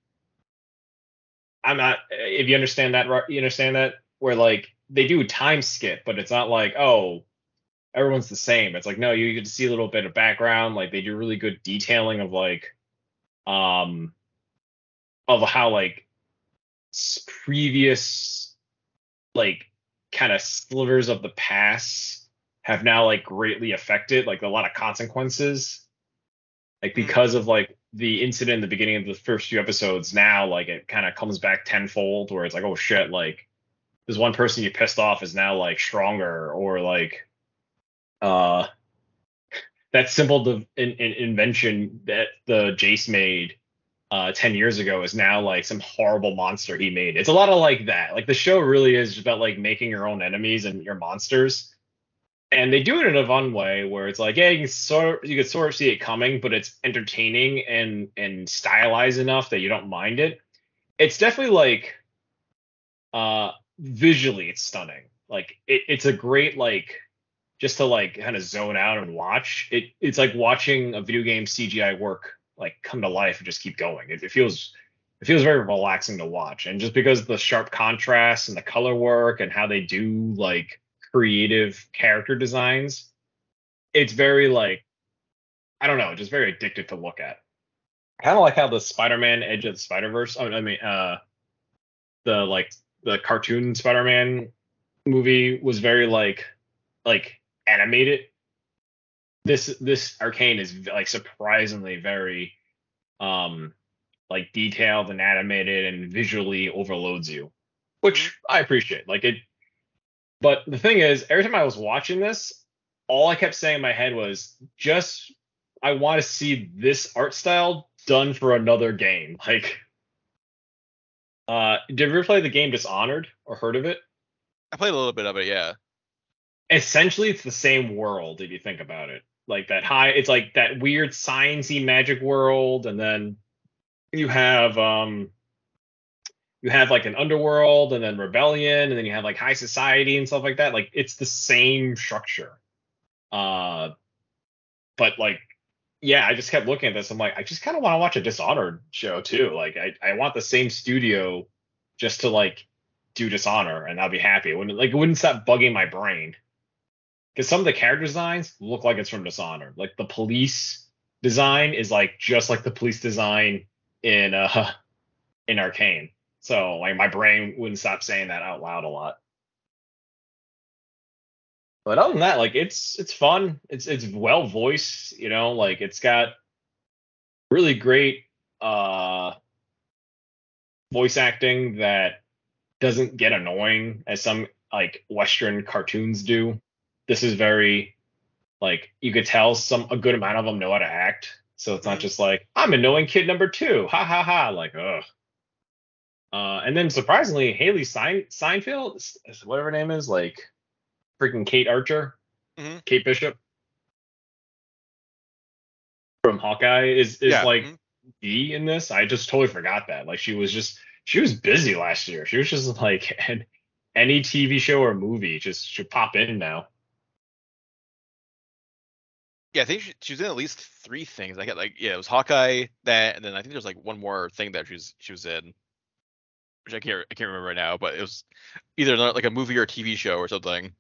I'm not if you understand that right, you understand that where like they do a time skip, but it's not like, oh, everyone's the same. It's like, no, you get to see a little bit of background. Like they do really good detailing of like um of how like s- previous like kind of slivers of the past have now like greatly affected like a lot of consequences like Mm. because of like the incident in the beginning of the first few episodes. Now like it kind of comes back tenfold where it's like, oh shit, like this one person you pissed off is now like stronger, or like uh that simple de- in, in invention that the Jace made uh ten years ago is now like some horrible monster he made. It's a lot of like that. Like the show really is just about like making your own enemies and your monsters. And they do it in a fun way where it's like, yeah, you can sort you can sort of see it coming, but it's entertaining and and stylized enough that you don't mind it. It's definitely like uh visually it's stunning. Like it, it's a great like just to like kind of zone out and watch. It it's like watching a video game C G I work like come to life and just keep going. It, it feels it feels very relaxing to watch. And just because of the sharp contrast and the color work and how they do like creative character designs, it's very like I don't know, just very addictive to look at. Kind of like how the Spider-Man Edge of the Spider-Verse, oh, I mean uh the like the cartoon Spider-Man movie was very like like animated. This this Arcane is like surprisingly very um like detailed and animated and visually overloads you, which I appreciate. Like it, but the thing is, every time I was watching this, all I kept saying in my head was just I want to see this art style done for another game. Like, uh, did you ever play the game Dishonored or heard of it? I played a little bit of it, yeah. Essentially, it's the same world if you think about it. Like that high, it's like that weird sciencey magic world, and then you have um you have like an underworld and then rebellion and then you have like high society and stuff like that. Like it's the same structure. Uh but like yeah, I just kept looking at this. I'm like, I just kind of want to watch a Dishonored show too. Like I, I want the same studio just to like do Dishonor and I'll be happy. It wouldn't like it wouldn't stop bugging my brain. Because some of the character designs look like it's from Dishonored. Like the police design is like just like the police design in uh in Arcane. So like my brain wouldn't stop saying that out loud a lot. But other than that, like it's it's fun. It's it's well voiced, you know, like it's got really great uh voice acting that doesn't get annoying as some like Western cartoons do. This is very like you could tell some a good amount of them know how to act. So it's not Mhm. just like I'm annoying kid number two, ha ha ha, like ugh. Uh, and then surprisingly, Haley Sein- Seinfeld, whatever her name is, like freaking Kate Archer, Mhm. Kate Bishop from Hawkeye is is Yeah. like Mhm. D in this. I just totally forgot that. Like she was just she was busy last year. She was just like an, any T V show or movie just should pop in now. Yeah, I think she, she was in at least three things. I got like yeah, it was Hawkeye, that, and then I think there's like one more thing that she was she was in, which I can't I can't remember right now, but it was either not like a movie or a T V show or something.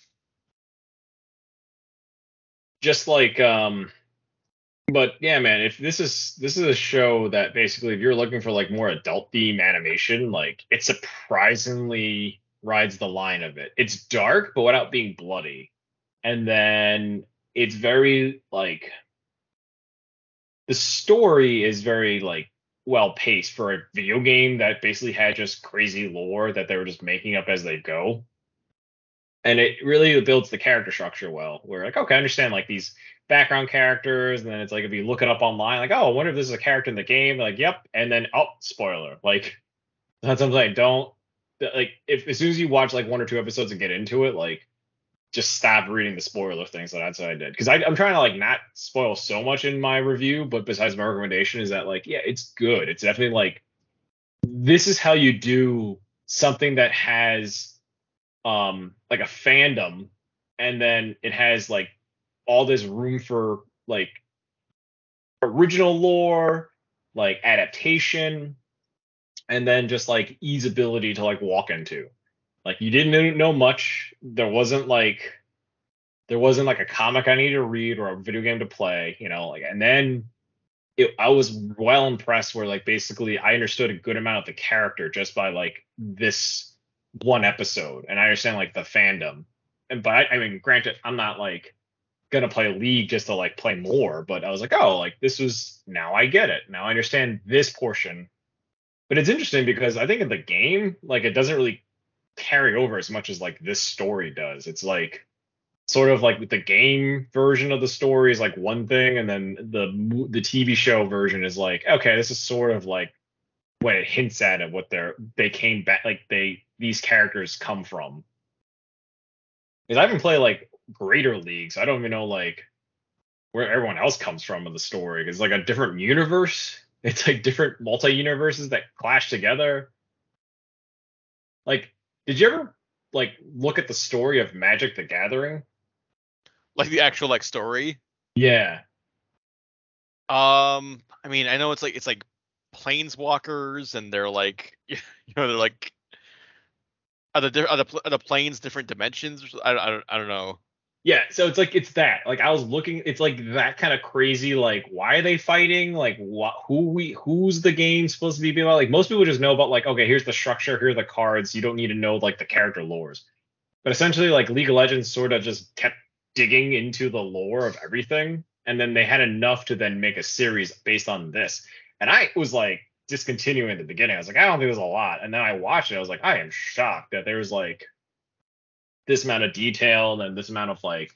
Just like um but yeah, man, if this is this is a show that basically if you're looking for like more adult theme animation, like it surprisingly rides the line of it. It's dark, but without being bloody. And then it's very like the story is very like well paced for a video game that basically had just crazy lore that they were just making up as they go. And it really builds the character structure well. We're like, okay, I understand like these background characters, and then it's like if you look it up online, like, oh, I wonder if this is a character in the game. Like, yep, and then oh, spoiler. Like that's something I don't like. If as soon as you watch like one or two episodes and get into it, like just stop reading the spoiler things. So that's what I did because I'm trying to like not spoil so much in my review. But besides my recommendation is that like, yeah, it's good. It's definitely like this is how you do something that has um like a fandom and then it has like all this room for like original lore, like adaptation, and then just like easeability to like walk into. Like you didn't know much. There wasn't like there wasn't like a comic I needed to read or a video game to play, you know, like and then it, I was well impressed where like basically I understood a good amount of the character just by like this one episode, and I understand like the fandom. And but I, I mean, granted, I'm not like gonna play League just to like play more, but I was like, oh, like this was now I get it. Now I understand this portion. But it's interesting because I think in the game, like it doesn't really carry over as much as like this story does. It's like sort of like the game version of the story is like one thing, and then the the T V show version is like, okay, this is sort of like when it hints at it what they're they came back like they these characters come from. Because I haven't played like greater leagues. I don't even know like where everyone else comes from in the story. It's like a different universe. It's like different multi-universes that clash together. Like, did you ever like look at the story of Magic the Gathering? Like the actual like story? Yeah. Um, I mean, I know it's like it's like planeswalkers, and they're like, you know, they're like, are the are the, are the planes different dimensions? Or I, I don't I don't know. Yeah, so it's like it's that. Like I was looking, it's like that kind of crazy. Like, why are they fighting? Like, what? Who we? Who's the game supposed to be about? Like, most people just know about like, okay, here's the structure, here are the cards. You don't need to know like the character lores. But essentially, like League of Legends sort of just kept digging into the lore of everything, and then they had enough to then make a series based on this. And I was like discontinuing at the beginning. I was like, I don't think there's a lot. And then I watched it. I was like, I am shocked that there was like this amount of detail and this amount of like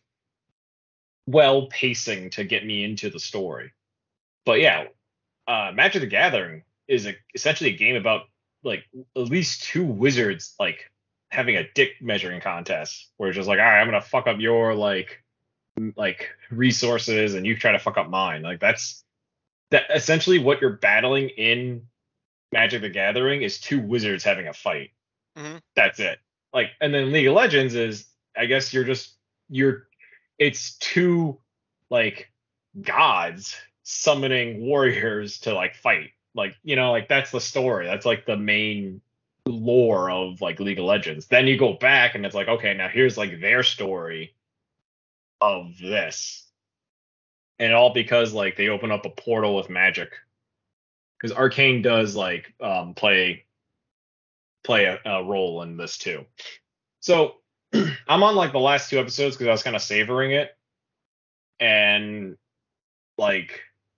well pacing to get me into the story. But yeah, uh, Magic the Gathering is a, essentially a game about like at least two wizards like having a dick measuring contest where it's just like, all right, I'm gonna fuck up your like like resources and you try to fuck up mine. Like that's that essentially what you're battling in Magic the Gathering is two wizards having a fight. Mm-hmm. That's it. Like, and then League of Legends is, I guess you're just you're it's two like gods summoning warriors to like fight. Like, you know, like that's the story. That's like the main lore of like League of Legends. Then you go back and it's like, okay, now here's like their story of this. And all because like they open up a portal with magic. Because Arcane does like um play play a, a role in this too. So I'm on like the last two episodes because I was kind of savoring it. And like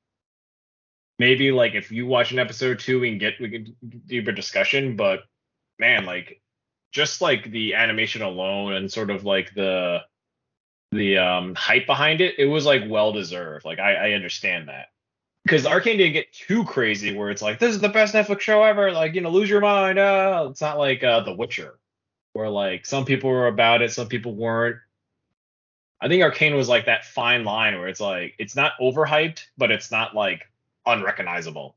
maybe like if you watch an episode two, we can get we can deeper discussion, but man, like just like the animation alone and sort of like the the um hype behind it, it was like well deserved. Like I, I understand that. Because Arcane didn't get too crazy where it's like, this is the best Netflix show ever, like, you know, lose your mind. Oh, it's not like uh, The Witcher, where like some people were about it, some people weren't. I think Arcane was like that fine line where it's like, it's not overhyped, but it's not like unrecognizable.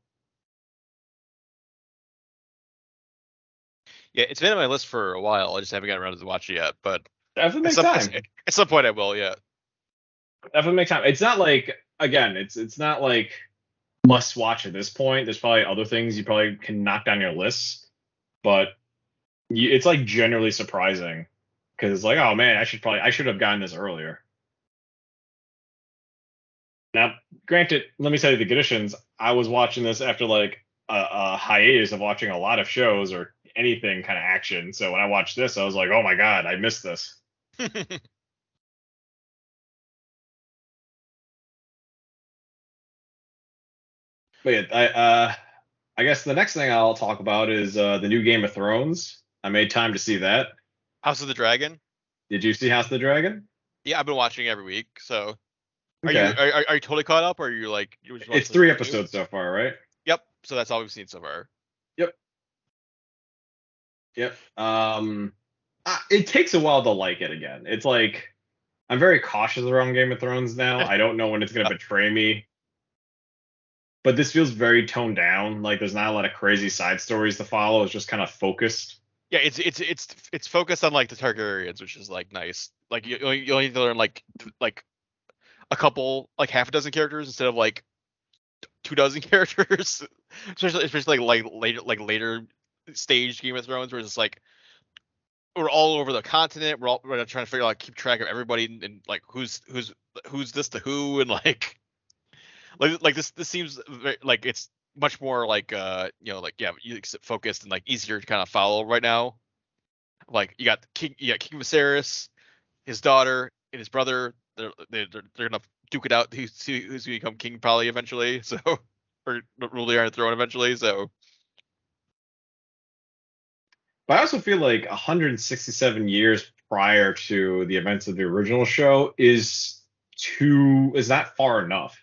Yeah, it's been on my list for a while. I just haven't gotten around to watch it yet, but Definitely at some, make time. at, at some point I will, yeah. Definitely make time. It's not like, again, it's it's not like must watch at this point. There's probably other things you probably can knock down your list, but you, it's like generally surprising because it's like, oh man, I should probably I should have gotten this earlier. Now, granted, let me tell you the conditions. I was watching this after like a, a hiatus of watching a lot of shows or anything kind of action. So when I watched this, I was like, oh my god, I missed this. But yeah, I uh, I guess the next thing I'll talk about is uh, the new Game of Thrones. I made time to see that. House of the Dragon? Did you see House of the Dragon? Yeah, I've been watching every week. So, are Okay. you are, are you totally caught up, or are you like? You just watch It's the three new? episodes so far, right? Yep. So that's all we've seen so far. Yep. Yep. Um, uh, it takes a while to like it again. It's like I'm very cautious around Game of Thrones now. I don't know when it's gonna betray me. But this feels very toned down. Like there's not a lot of crazy side stories to follow. It's just kind of focused. Yeah, it's it's it's it's focused on like the Targaryens, which is like nice. like you, you only you only need to learn like th- like a couple, like half a dozen characters instead of like two dozen characters, especially especially like like later like later stage Game of Thrones, where it's just like we're all over the continent. We're all we're trying to figure out, like, keep track of everybody and, and like who's who's who's this to who, and like like like this this seems very, like it's much more like uh you know like yeah you focused and like easier to kind of follow right now. Like you got King you got King Viserys, his daughter, and his brother. They're they're they're, they're gonna duke it out. Who's who's gonna become king probably eventually. So or rule the Iron Throne eventually. So But I also feel like one hundred sixty-seven years prior to the events of the original show is too is not far enough.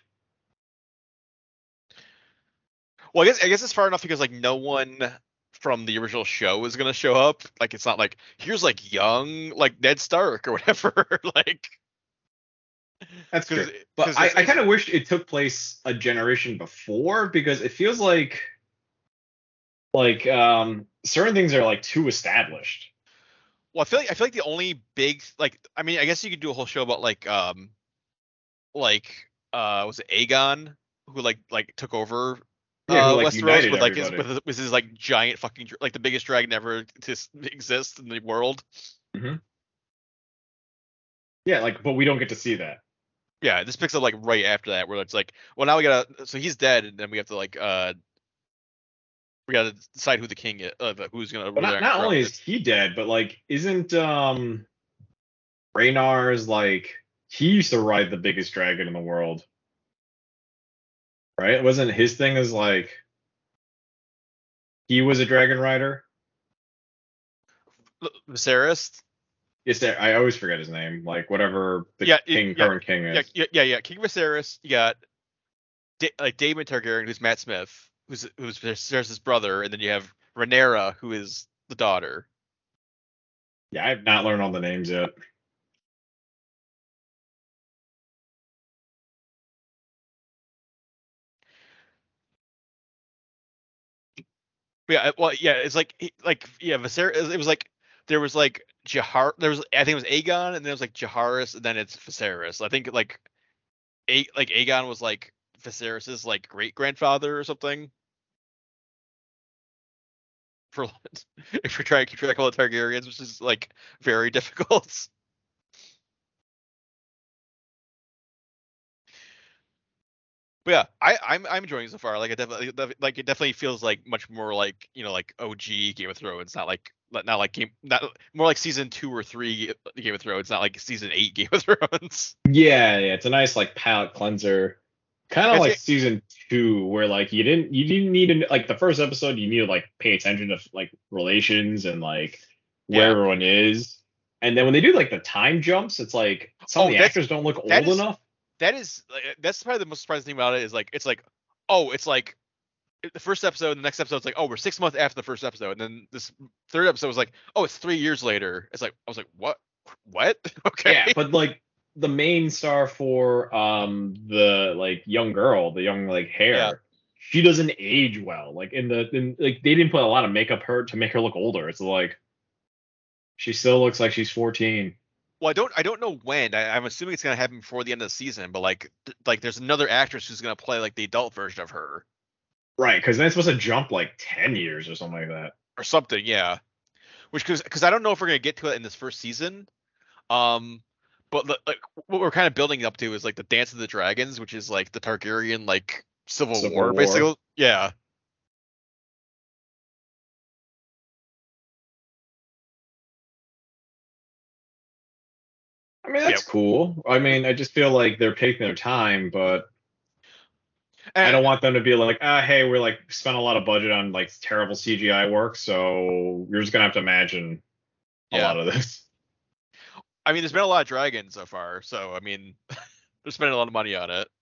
well, I guess I guess it's far enough because like no one from the original show is gonna show up. Like it's not like here's like young like Ned Stark or whatever. Like That's true. 'cause- But 'cause I, it's- I kind of wish it took place a generation before because it feels like like um certain things are like too established. well, I feel like I feel like the only big like I mean I guess you could do a whole show about like um like uh was it Aegon who like like took over Yeah, uh who, like, Westeros united with like his everybody. with, with his like giant fucking dr- like the biggest dragon ever to s- exist in the world. Yeah, like but we don't get to see that. Yeah, this picks up like right after that where it's like, well now we gotta so he's dead and then we have to like uh we gotta decide who the king is, uh, who's gonna But rule not, the not throne. only is he dead, but like isn't um Rhaenar's like he used to ride the biggest dragon in the world. Right? Wasn't his thing as like he was a dragon rider? Viserys. Yes, there- I always forget his name. Like whatever the Yeah, it- king, yeah, current king Yeah, is. yeah, yeah, yeah. King Viserys. You got da- like Daemon Targaryen, who's Matt Smith, who's who's Viserys' brother, and then you have Rhaenyra, who is the daughter. Yeah, I have not learned all the names yet. But yeah, well, yeah, it's like he- like yeah, Viserys. It was like there was like Jahar. There was I think it was Aegon, and then it was like Jaharis, and then it's Viserys. I think like a like Aegon was like Viserys's like great grandfather or something. For if you're trying to keep track of all the Targaryens, which is like very difficult. But yeah, I, I'm I'm enjoying it so far. Like it definitely like it definitely feels like much more like you know like O G Game of Thrones, not like not like game not more like season two or three Game of Thrones, not like season eight Game of Thrones. Yeah, yeah, it's a nice like palate cleanser. Kind of It's- like it- season two, where like you didn't you didn't need to like the first episode, you need to like pay attention to like relations and like where Yeah. everyone is. And then when they do like the time jumps, it's like some Oh, of the that's- actors don't look old that is- enough. That is like, that's probably the most surprising thing about it is like it's like oh it's like the first episode, the next episode it's like oh we're six months after the first episode, and then this third episode was like oh it's three years later. It's like I was like what what okay Yeah, but like the main star for um the like young girl, the young like hair, Yeah. she doesn't age well. Like in the in, like they didn't put a lot of makeup her to make her look older. It's like she still looks like she's fourteen. Well, I don't I don't know when. I, I'm assuming it's gonna happen before the end of the season, but like th- like there's another actress who's gonna play like the adult version of her Right, because then it's supposed to jump like ten years or something like that. or something, yeah. Which because because I don't know if we're gonna get to it in this first season. Um, but li- like what we're kind of building up to is like the Dance of the Dragons, which is like the Targaryen like civil, Civil war, War. basically. Yeah. I mean, that's cool. I mean, I just feel like they're taking their time, but I don't want them to be like, ah, hey, we're like spent a lot of budget on like terrible C G I work, so you're just gonna have to imagine a Yeah. lot of this. I mean, there's been a lot of dragons so far, so I mean, they're spending a lot of money on it.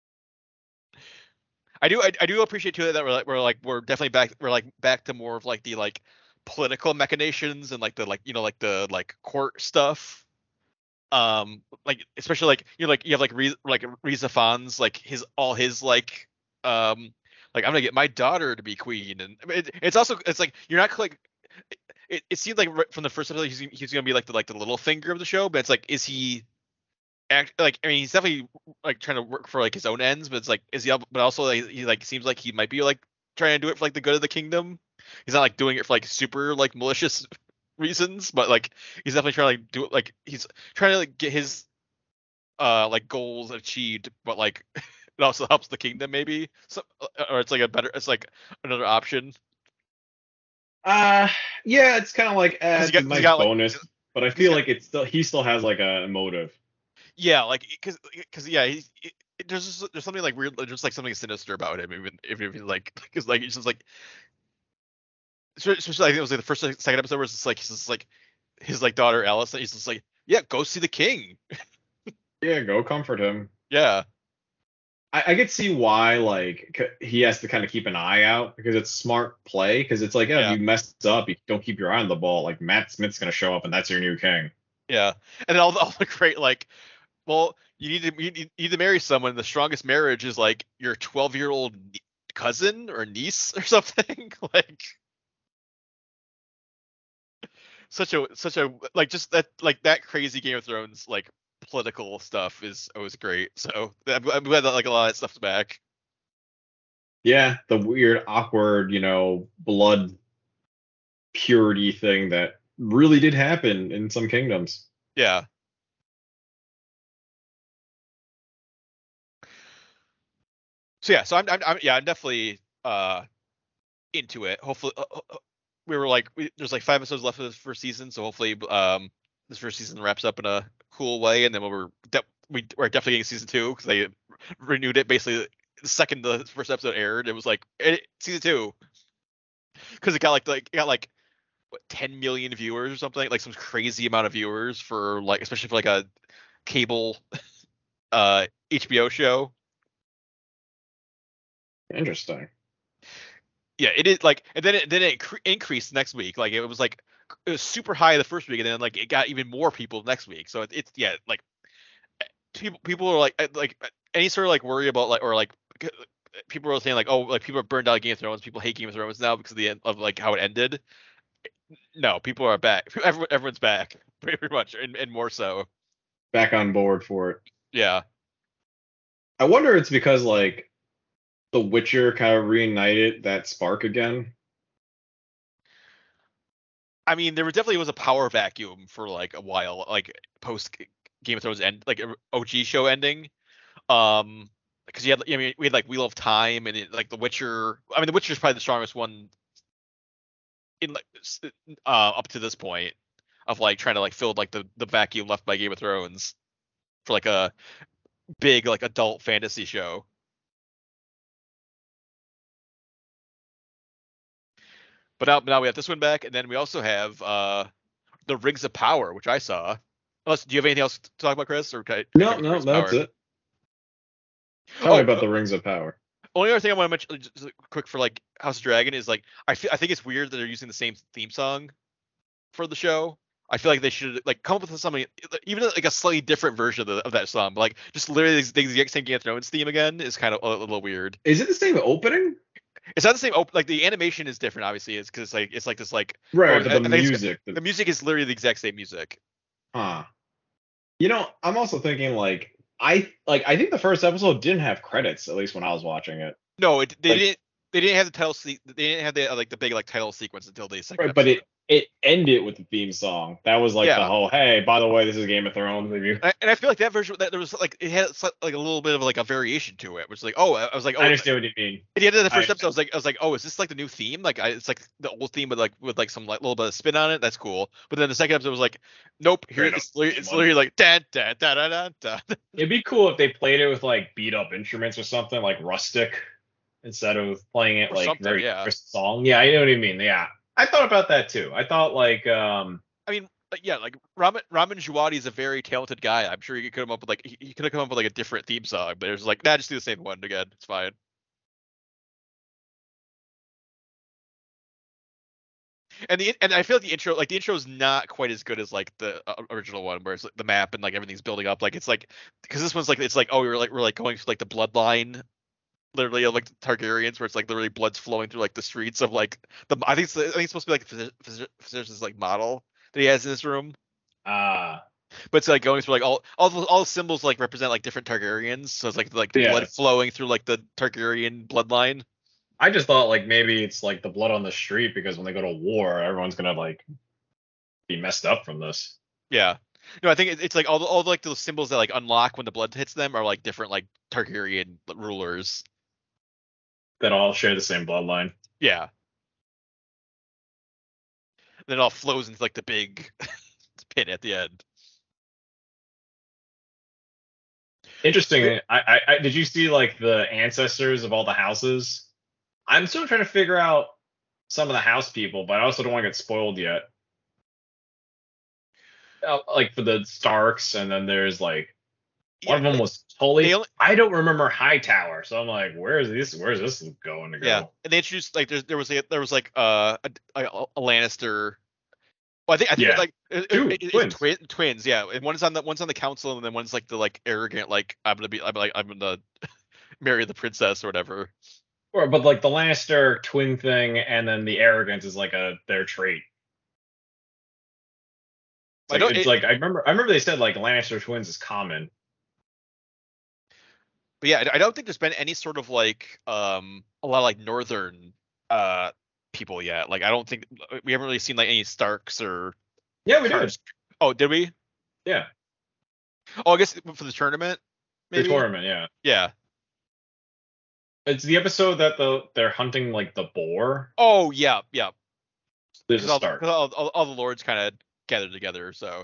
I do, I, I do appreciate too that we're like, we're like, we're definitely back, we're like back to more of like the like political machinations and like the like you know like the like court stuff. Um, like especially like you know like you have like Re- like Reza Fons, like his all his like um like I'm gonna get my daughter to be queen, and I mean, it, it's also it's like you're not like it, it seemed like right from the first episode he's he's gonna be like the like the little finger of the show, but it's like, is he act like? I mean, he's definitely like trying to work for like his own ends, but it's like, is he? But also like he like seems like he might be like trying to do it for like the good of the kingdom. He's not like doing it for like super like malicious reasons, but like he's definitely trying to like do it like he's trying to like get his uh like goals achieved, but like it also helps the kingdom maybe. So or it's like a better, it's like another option. Uh, yeah, it's kind of like uh, 'Cause it's you a got- 'cause you nice got, like- bonus, but I feel got- like it's still he still has like a motive. Yeah, like because because yeah, he's it, it- there's just, there's something like weird, just like something sinister about him, even if if he's like because like it's just like especially I think it was like the first like, second episode where it's just like he's just like his like daughter Alice, and he's just like, yeah, go see the king. Yeah, go comfort him. Yeah, I, I could see why like c- he has to kind of keep an eye out because it's smart play because it's like yeah, Yeah. if you mess up, you don't keep your eye on the ball. Like Matt Smith's gonna show up and that's your new king. yeah, and then all the, all the great like, well, you need to you need, you need to marry someone. The strongest marriage is like your twelve year old cousin or niece or something. Like such a such a like just that like that crazy Game of Thrones like political stuff is always great. So I'm, I'm glad that like a lot of that stuff's back. Yeah, the weird, awkward, you know, blood purity thing that really did happen in some kingdoms. Yeah. So yeah, so I'm, I'm, I'm yeah, I'm definitely uh into it. Hopefully, uh, uh, we were like, we, there's like five episodes left of this first season, so hopefully, um, this first season wraps up in a cool way, and then we're de- we we're definitely getting season two because they renewed it basically the second the first episode aired. It was like it, season two because it got like like it got like what, ten million viewers or something, like some crazy amount of viewers for like especially for like a cable uh H B O show. Interesting. Yeah, it is like, and then it then it cre- increased next week. Like it was like it was super high the first week, and then like it got even more people next week. So it, it's yeah, like people people are like uh, like any sort of like worry about like or like people are saying like oh like people are burned out of Game of Thrones. People hate Game of Thrones now because of the end of like how it ended. No, people are back. Everyone, everyone's back pretty much, and, and more so. Back on board for it. Yeah. I wonder it's because like The Witcher kind of reignited that spark again. I mean, there definitely was a power vacuum for like a while, like post Game of Thrones end, like O G show ending. Um, because you had, I mean, we had like Wheel of Time and it, like The Witcher. I mean, The Witcher is probably the strongest one in like uh up to this point of like trying to like fill like the the vacuum left by Game of Thrones for like a big like adult fantasy show. But now, now we have this one back, and then we also have uh the Rings of Power, which I saw. Unless, do you have anything else to talk about, Chris? Or can I, No, can I no, Rings of that's Power? it. Tell me Oh, about the Rings of Power. Only other thing I want to mention, just quick for like House of Dragon, is like I feel I think it's weird that they're using the same theme song for the show. I feel like they should like come up with something, even like a slightly different version of, the, of that song. But like just literally the exact same Game of Thrones theme again is kind of a, a little weird. Is it the same opening? It's not the same. Op- like the animation is different, obviously, it's because it's like it's like this like Right, oh, but I- the I think it's- music. the music is literally the exact same music. Huh. You know, I'm also thinking like I like I think the first episode didn't have credits, at least when I was watching it. No, it, they Like- didn't. They didn't have the title. Se- they didn't have the uh, like the big like title sequence until the second. Right, but episode. it it ended with the theme song. That was like Yeah. the whole hey, by the way, this is Game of Thrones. If you I, and I feel like that version that there was like it had slight- like a little bit of like a variation to it, which is like oh I was like oh I understand what you mean. at the end of the I first episode I was like I was like oh is this like the new theme like I, it's like the old theme with like with like some like little bit of spin on it, that's cool. But then the second episode was like nope, here Straight it's up literally, it's one. literally like da da da da da da. It'd be cool if they played it with like beat up instruments or something like rustic instead of playing it Or like something, very yeah. crisp song. Yeah, I know what you mean. Yeah, I thought about that too. I thought like um I mean, like, yeah, like Ramin Ramin Djawadi is a very talented guy. I'm sure he could come up with like he, he could have come up with like a different theme song, but it was like nah, just do the same one again. It's fine. And the and I feel like the intro, like the intro is not quite as good as like the uh, original one, where it's like the map and like everything's building up. Like it's like because this one's like it's like oh we're like we're like going through like the bloodline literally of like the Targaryens, where it's like literally blood's flowing through like the streets of like the. I think it's, I think it's supposed to be like the phys- physician's like model that he has in his room. Ah, But it's like going through like all all the, all the symbols like represent like different Targaryens. So it's like like Yeah. blood flowing through like the Targaryen bloodline. I just thought like maybe it's like the blood on the street because when they go to war, everyone's gonna like be messed up from this. Yeah. No, I think it, it's like all the, all the, like the symbols that like unlock when the blood hits them are like different like Targaryen rulers. That all share the same bloodline. Yeah. Then it all flows into like the big pit at the end. Interesting. I, I, I did you see like the ancestors of all the houses? I'm still trying to figure out some of the house people, but I also don't want to get spoiled yet. Uh, like for the Starks, and then there's like one Yeah, of them was Tully. they only- I don't remember Hightower, so I'm like, where is this? Where's this going to go? yeah, and they introduced like there, there was a, there was like uh, a, a, a Lannister. Well, I think I think Yeah. it's like it, Two it, it's twins. twin, twins, yeah. And one's on the one's on the council, and then one's like the like arrogant, like I'm gonna be, I'm like I'm gonna marry the princess or whatever. Or, but like the Lannister twin thing, and then the arrogance is like a their trait. It's I like, don't- it's it- like I remember. I remember they said like Lannister twins is common. But yeah, I I don't think there's been any sort of like um a lot of like northern uh people yet. Like I don't think we haven't really seen like any Starks or Yeah, we did. Cars- Oh, did we? Yeah, Oh, I guess for the tournament. the Maybe. tournament. Yeah, Yeah. it's the episode that the they're hunting like the boar. Oh yeah, yeah. There's Because a all, Stark. 'cause all, all, all the lords kind of gathered together. So.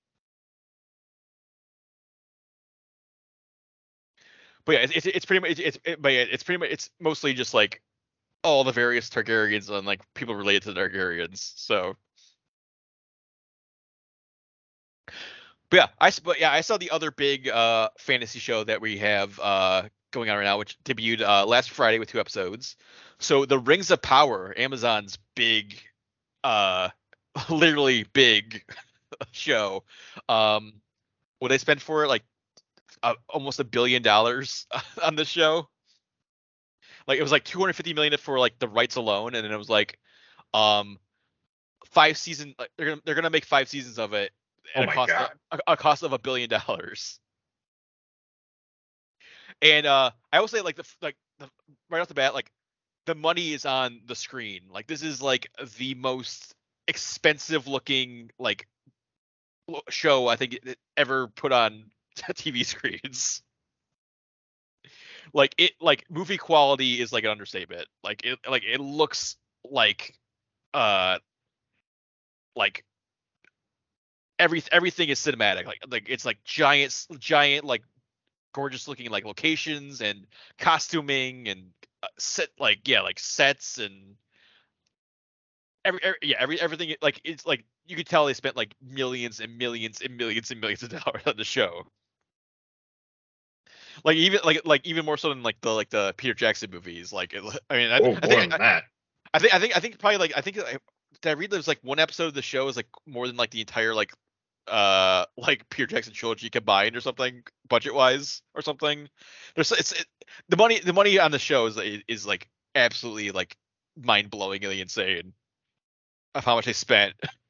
But yeah, it's it's, it's pretty much it's, it's it, but yeah, it's pretty much it's mostly just like all the various Targaryens and like people related to the Targaryens. So. But yeah, I s- but yeah I saw the other big uh fantasy show that we have uh going on right now, which debuted uh last Friday with two episodes. So the Rings of Power, Amazon's big, uh, literally big show. Um, what they spent for it, like uh, almost a billion dollars on this show. Like it was like two hundred fifty million for like the rights alone, and then it was like, um, five season. Like, they're gonna they're gonna make five seasons of it Oh at a my cost God. of, a, a cost of a billion dollars. And uh, I will say like the f- like the, right off the bat, like the money is on the screen. Like this is like the most expensive looking like lo- show I think it- it ever put on T V screens. Like it like movie quality is like an understatement. Like it like it looks like uh like every everything is cinematic. Like like it's like giant s- giant like gorgeous looking like locations and costuming and uh, set like yeah like sets and every, every yeah every everything like it's like you could tell they spent like millions and millions and millions and millions of dollars on the show. Like even like like even more so than like the like the Peter Jackson movies. Like it, I mean I, Oh, I more think than I, that. I think I think I think probably like I think I, did I read there's like one episode of the show is like more than like the entire like uh like Peter Jackson trilogy combined or something budget wise or something. There's it's it, the money the money on the show is is like absolutely like mind blowingly insane of how much they spent.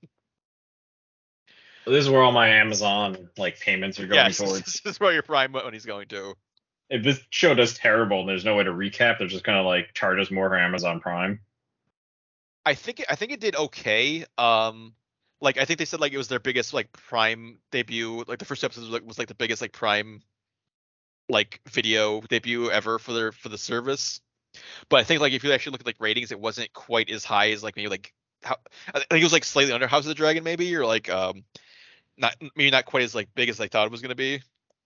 This is where all my Amazon like payments are going Yes, towards. this is where your prime money's going to. If this show does terrible and there's no way to recap, they're just gonna like charge us more for Amazon Prime. I think it, I think it did okay. Um, like I think they said like it was their biggest like Prime debut. Like the first episode was like, was like the biggest like Prime like video debut ever for their for the service. But I think like if you actually look at like ratings, it wasn't quite as high as like maybe like how I think it was like slightly under House of the Dragon maybe or like um not maybe not quite as like big as I thought it was gonna be.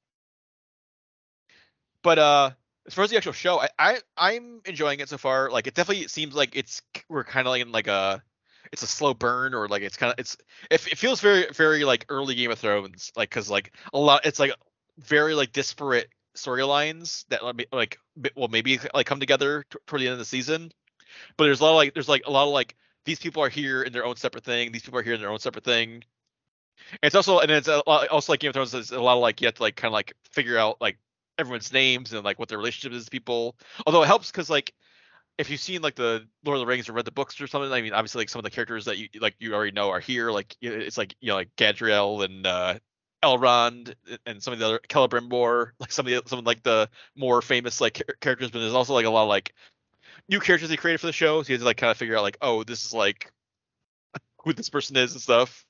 But uh as far as the actual show, I, I I'm enjoying it so far. Like it definitely seems like it's we're kind of like in like a it's a slow burn or like it's kind of it's it, it feels very very like early Game of Thrones like because like a lot it's like very like disparate storylines that let me like bi- well maybe like come together t- toward the end of the season. But there's a lot of like there's like a lot of like these people are here in their own separate thing. These people are here in their own separate thing. And it's also and it's a lot, also like Game of Thrones. There's a lot of like you have to like kind of like figure out like everyone's names and like what their relationship is to people. Although it helps because like if you've seen like the Lord of the Rings or read the books or something, I mean, obviously like some of the characters that you like you already know are here. Like it's like you know like Gadriel and uh, Elrond and some of the other Celebrimbor, like some of the some of like the more famous like characters. But there's also like a lot of like new characters they created for the show, so you have to like kind of figure out like, oh, this is like who this person is and stuff.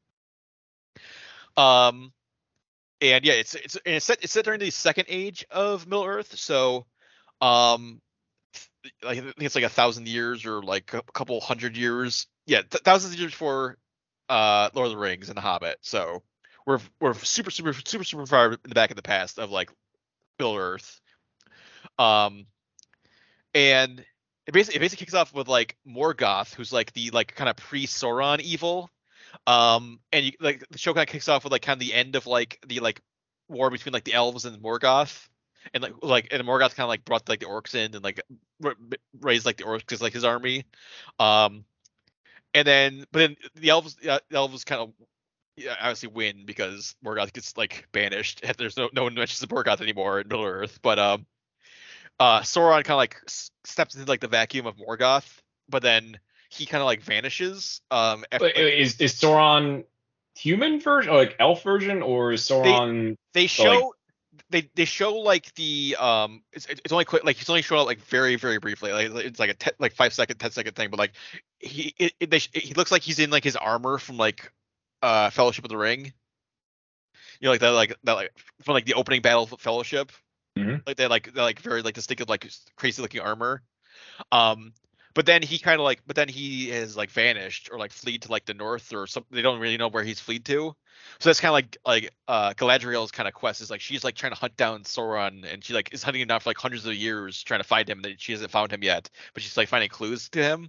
Um, and yeah, it's it's and it's set it's set during the second age of Middle Earth, so um. I think it's like a thousand years or like a couple hundred years. Yeah, th- thousands of years before uh, Lord of the Rings and The Hobbit. So we're we're super super super super far in the back of the past of like Middle Earth. Um, and it basically it basically kicks off with like Morgoth, who's like the like kind of pre Sauron evil. Um, and you, like the show kind of kicks off with like kind of the end of like the like war between like the elves and Morgoth. And like like and Morgoth kind of like brought like the orcs in and like r- raised like the orcs as like his army, um, and then but then the elves uh, the elves kind of yeah, obviously win because Morgoth gets like banished. There's no no one mentions the Morgoth anymore in Middle Earth, but um, uh, Sauron kind of like s- steps into like the vacuum of Morgoth, but then he kind of like vanishes. Um, after, But like, is is Sauron human version or like elf version, or is Sauron they the, show. like, They they show like the um it's it's only quick like he's only shown up like very very briefly like it's like a te- like five second ten second thing but like he it, it, they, he looks like he's in like his armor from like uh Fellowship of the Ring, you know, like that like that like from like the opening battle of Fellowship, Mhm. like they like they're like very like distinctive like crazy looking armor. Um, but then he kind of like, but then he has like vanished or like fleed to like the north or something. They don't really know where he's fleed to. So that's kind of like like uh Galadriel's kind of quest is like she's like trying to hunt down Sauron and she like is hunting him down for like hundreds of years trying to find him. And she hasn't found him yet, but she's like finding clues to him.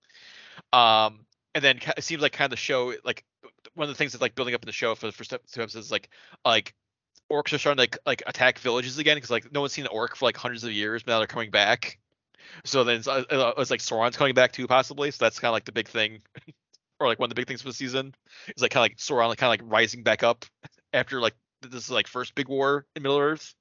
Um, and then it seems like kind of the show like one of the things that's like building up in the show for the first two episodes is like like orcs are starting to like like attack villages again because like no one's seen an orc for like hundreds of years, but now they're coming back. So then it's, uh, it's like Sauron's coming back too, possibly. So that's kind of like the big thing, or like one of the big things for the season. Is like kind of like Sauron, like kind of like rising back up after like this is like first big war in Middle Earth.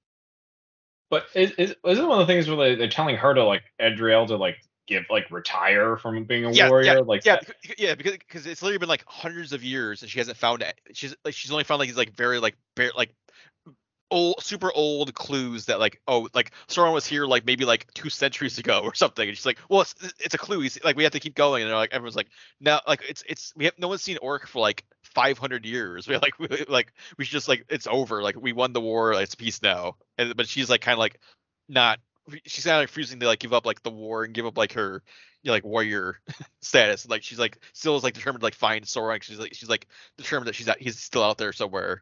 But is, is isn't one of the things where they, they're telling her to like Edriel to like give like retire from being a Yeah, warrior? yeah, Like yeah, that, bec- yeah. Because because it's literally been like hundreds of years and she hasn't found it. She's like she's only found like these like very like bare like old super old clues that like oh like Sauron was here like maybe like two centuries ago or something, and she's like well it's, it's a clue. He's, like we have to keep going, and they're like everyone's like now like it's it's we have no one's seen orc for like five hundred years. We're like we, like we should just like it's over, like we won the war, it's peace now. And but she's like kind of like not she's kind of like refusing to like give up like the war and give up like her you know, like warrior status. Like she's like still is like determined to like find Sauron. She's like she's like determined that she's out, he's still out there somewhere.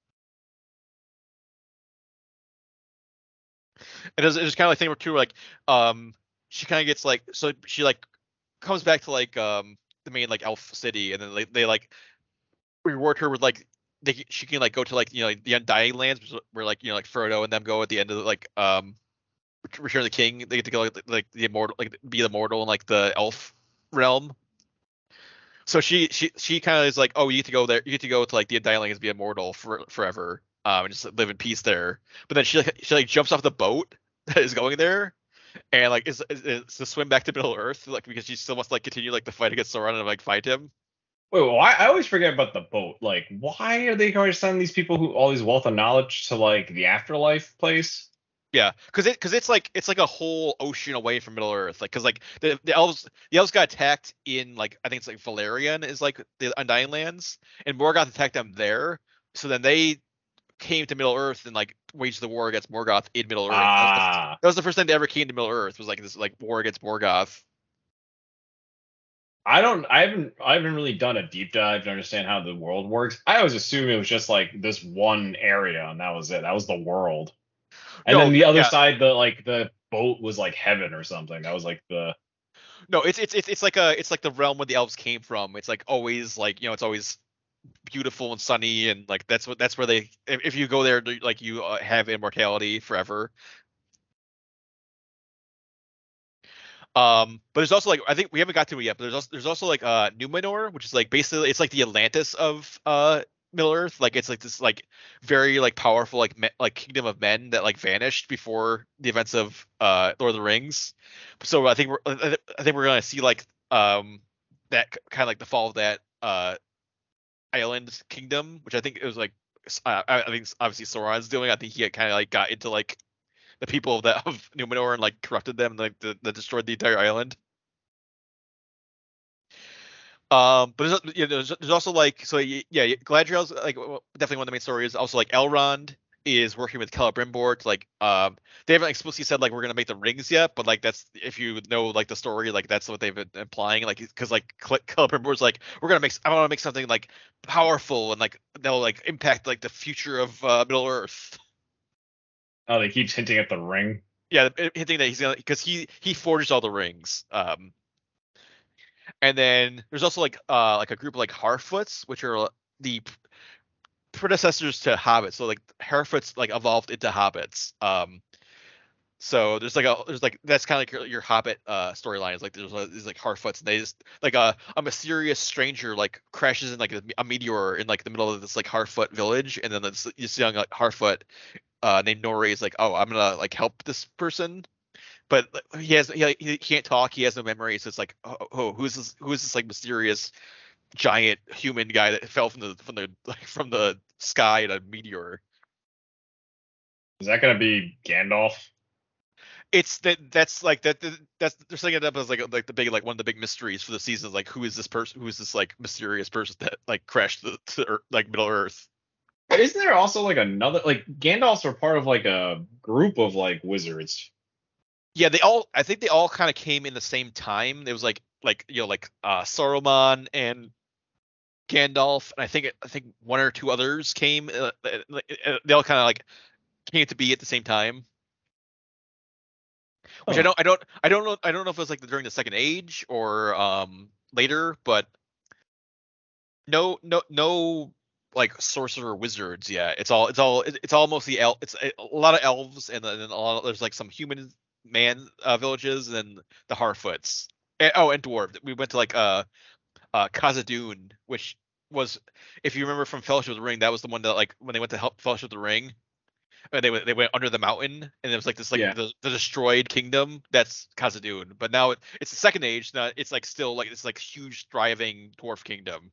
And it's, it's kind of like thing where too like um she kind of gets like so she like comes back to like um the main like elf city, and then they, they like reward her with like they she can like go to like you know like, the Undying Lands where like you know like Frodo and them go at the end of the, like um Return of the King. They get to go like, like the immortal like be the mortal in like the elf realm. So she she she kind of is like, oh, you get to go there, you get to go to like the Undying Lands and be immortal for forever, um, and just live in peace there. But then she like she like jumps off the boat that is going there, and like is is, is to swim back to Middle Earth, like because she still wants to like continue like the fight against Sauron and like fight him. wait, why? I always forget about the boat. Like, why are they going to send these people who all these wealth of knowledge to like the afterlife place? Yeah, because it because it's like it's like a whole ocean away from Middle Earth, like because like the the elves the elves got attacked in like I think it's like Valerian is like the Undying Lands, and Morgoth attacked them there. So then they came to Middle Earth and like waged the war against Morgoth in Middle Earth. That was, the, Ah, that was the first time they ever came to Middle Earth, was like this like war against Morgoth. I don't. I haven't. I haven't really done a deep dive to understand how the world works. I always assumed it was just like this one area, and that was it. That was the world. And No, then the other yeah, side, the like the boat was like heaven or something. That was like the no, it's it's it's it's like a it's like the realm where the elves came from. It's like always like you know it's always beautiful and sunny, and like that's what that's where they if, if you go there like you uh, have immortality forever. Um, but there's also like I think we haven't got to it yet, but there's also there's also like uh Numenor, which is like basically it's like the Atlantis of uh Middle Earth. Like it's like this like very like powerful like me, like kingdom of men that like vanished before the events of uh Lord of the Rings. So I think we're I think we're gonna see like um that kind of like the fall of that uh island kingdom, which I think it was like uh, I I think obviously Sauron's doing. I think he kind of like got into like the people of that of Numenor and like corrupted them and like the, that destroyed the entire island. Um, but there's, you know, there's, there's also like so yeah, Galadriel's like definitely one of the main stories. Also like Elrond is working with Celebrimbor to like um they haven't explicitly said like we're gonna make the rings yet, but like that's if you know like the story like that's what they've been implying like because like Celebrimbor's like we're gonna make I want to make something like powerful and like they'll like impact like the future of uh, Middle Earth. Oh, they keeps hinting at the ring. Yeah, hinting that he's gonna because he he forged all the rings. Um, and then there's also like uh like a group of like Harfoots, which are the predecessors to hobbits. So like Harfoots like evolved into hobbits. Um, so there's like a there's like that's kind of like your, your hobbit uh storylines. Like there's uh, these like Harfoots, and they just like a a mysterious stranger like crashes in like a, a meteor in like the middle of this like Harfoot village, and then this, this young like Harfoot uh named Nori is like, oh, I'm gonna like help this person. But he has he, he can't talk. He has no memory. So it's like, oh, oh, who's this? Who is this like mysterious giant human guy that fell from the from the like from the sky in a meteor? Is that gonna be Gandalf? It's that that's like that that's they're setting it up as like like the big like one of the big mysteries for the season. Like who is this person? Who is this like mysterious person that like crashed the to Earth, like Middle Earth? But isn't there also like another like Gandalfs are part of like a group of like wizards? Yeah, they all I think they all kind of came in the same time. It was like like you know like uh Saruman and Gandalf, and I think I think one or two others came. Uh, they all kind of like came to be at the same time. Which Huh. I don't I don't I don't know I don't know if it was like during the Second Age or um later, but no no no like sorcerer wizards. Yeah, it's all it's all it's all mostly el- it's a lot of elves and then a lot of, there's like some human man uh, villages and the Harfoots. And, oh, and dwarf. We went to like uh uh Khazad-dûm, which was if you remember from Fellowship of the Ring, that was the one that like when they went to help Fellowship of the Ring, and they went they went under the mountain and it was like this like Yeah. the, the destroyed kingdom. That's Khazad-dûm. But now it, it's the Second Age. Now it's like still like this like huge thriving dwarf kingdom.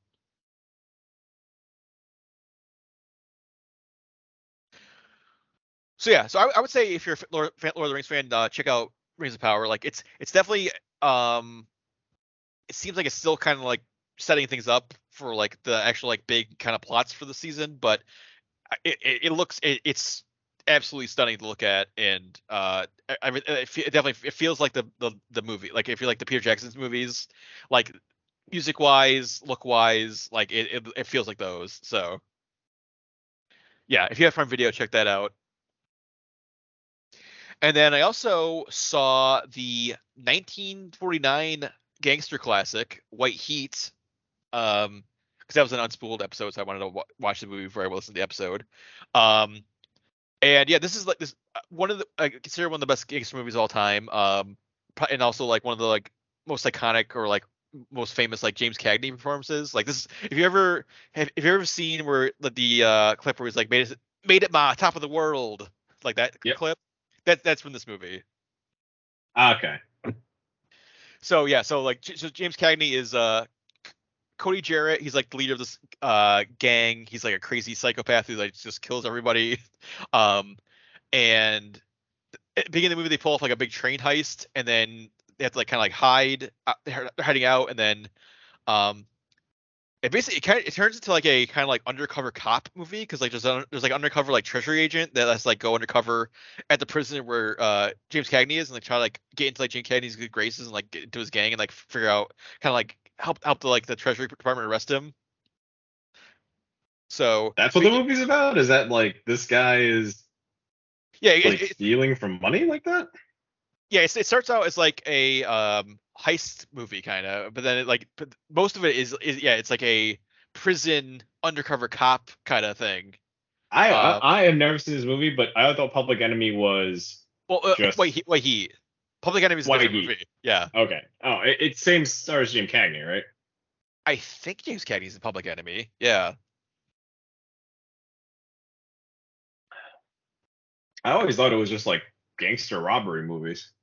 So yeah, so I, I would say if you're a Lord, Lord of the Rings fan, uh, check out Rings of Power. Like it's it's definitely um, it seems like it's still kind of like setting things up for like the actual like big kind of plots for the season, but it it, it looks it, it's absolutely stunning to look at, and uh, I, I it, fe- it definitely it feels like the, the the movie. Like if you like the Peter Jackson's movies, like music wise, look wise, like it, it it feels like those. So yeah, if you have Prime Video, check that out. And then I also saw the nineteen forty-nine gangster classic White Heat, um, because that was an unspooled episode, so I wanted to w- watch the movie before I listened to the episode. Um, and yeah, this is like this uh, one of the I consider one of the best gangster movies of all time. Um, pro- and also like one of the like most iconic or like most famous like James Cagney performances. Like this, is, if you ever have, if you ever seen where the, the uh, clip where he's like made it made it my top of the world, like that Yep. clip. That that's from this movie. Okay. So yeah, so like so James Cagney is uh Cody Jarrett. He's like the leader of this uh gang. He's like a crazy psychopath who like just kills everybody. Um, and at the beginning of the movie they pull off like a big train heist, and then they have to like kind of like hide. Uh, they're hiding out, and then um it basically it kind of it turns into like a kind of like undercover cop movie because like there's a, there's like undercover like treasury agent that has like go undercover at the prison where uh James Cagney is and like try to like get into like James Cagney's good graces and like get into his gang and like figure out kind of like help help the like the treasury department arrest him. So That's what the movie's about? Is that like this guy is yeah, it, like it, stealing from money like that? yeah, it's, it starts out as like a um heist movie kind of, but then it like but most of it is is yeah, it's like a prison undercover cop kind of thing. I, Uh, I I have never seen this movie, but I thought Public Enemy was well, uh, just wait, he, wait, he Public Enemy is a White different Heat. movie. Yeah, Okay. Oh, it, it's same stars James Cagney, right? I think James Cagney's a Public Enemy. Yeah, I always thought it was just like gangster robbery movies.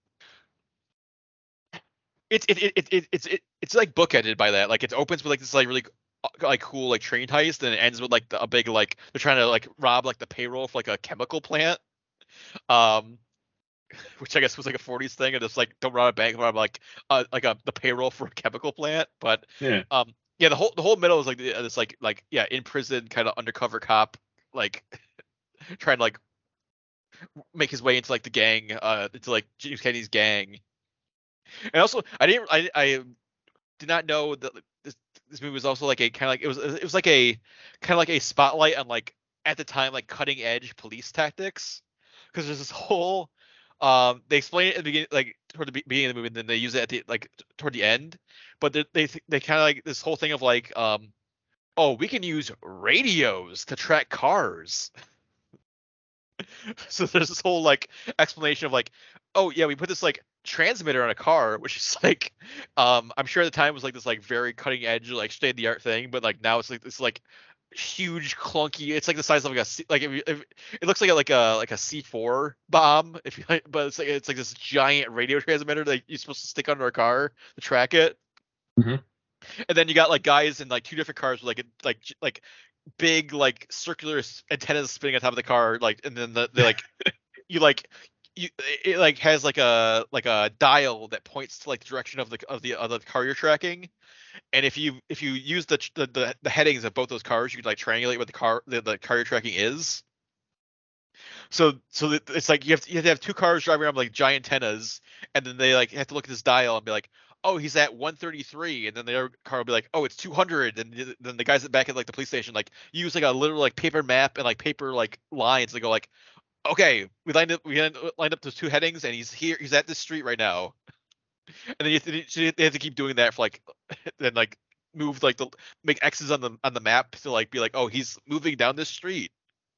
It's it, it, it, it it's it, it's like bookended by that. Like it opens with like this like really uh, like cool like train heist, and it ends with like the, a big like they're trying to like rob like the payroll for like a chemical plant. Um, which I guess was like a forties thing, and just like don't rob a bank, rob like uh, like a the payroll for a chemical plant. But Yeah. um, yeah, the whole the whole middle is like the- this like like yeah in prison kind of undercover cop like trying to like make his way into like the gang, uh, into like James Kennedy's gang. And also, I didn't I I did not know that this this movie was also like a kind of like it was it was like a kind of like a spotlight on like at the time like cutting edge police tactics, because there's this whole um they explain it at the beginning like toward the be- beginning of the movie, and then they use it at the like t- toward the end, but they they, they kind of like this whole thing of like um oh, we can use radios to track cars. So there's this whole like explanation of like, oh yeah, we put this like transmitter on a car, which is like, um, I'm sure at the time it was like this like very cutting edge like state of the art thing, but like now it's like this like huge clunky. It's like the size of like a C- like if, you- if, it looks like a like a like a C four bomb if you like, but it's like it's like this giant radio transmitter that you're supposed to stick under a car to track it. Mhm. And then you got like guys in like two different cars with like a, like j- like big like circular s- antennas spinning on top of the car, like, and then the, they like you like you it like has like a like a dial that points to like the direction of the of the other car you're tracking. And if you if you use the the the, the headings of both those cars, you could like triangulate what the car the, the car you're tracking is. So so that- it's like you have to, you have to have two cars driving around with, like giant antennas, and then they like have to look at this dial and be like, oh, he's at one thirty-three, and then the other car will be like, oh, it's two hundred, and th- then the guys at back at like the police station like use like a literal like paper map and like paper like lines to go like, okay, we lined up we lined lined up those two headings, and he's here, he's at this street right now, and then you have to, so they have to keep doing that for like then like move like the make X's on the on the map to like be like, oh, he's moving down this street.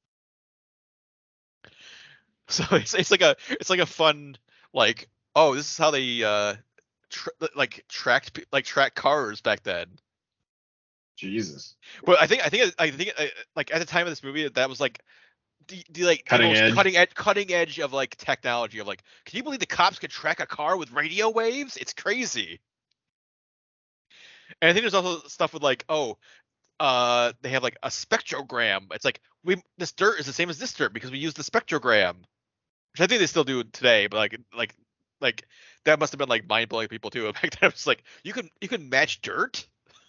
So it's it's like a it's like a fun like, oh, this is how they uh tr like tracked pe- like track cars back then. Jesus. But I think I think I think uh, like at the time of this movie that was like the, the like the Cutting most edge. cutting edge cutting edge of like technology of like, can you believe the cops could track a car with radio waves? It's crazy. And I think there's also stuff with like, oh, uh they have like a spectrogram. It's like, we this dirt is the same as this dirt because we use the spectrogram. Which I think they still do today, but like like like that must have been like mind blowing people too. Back then, it was like, you can you can match dirt.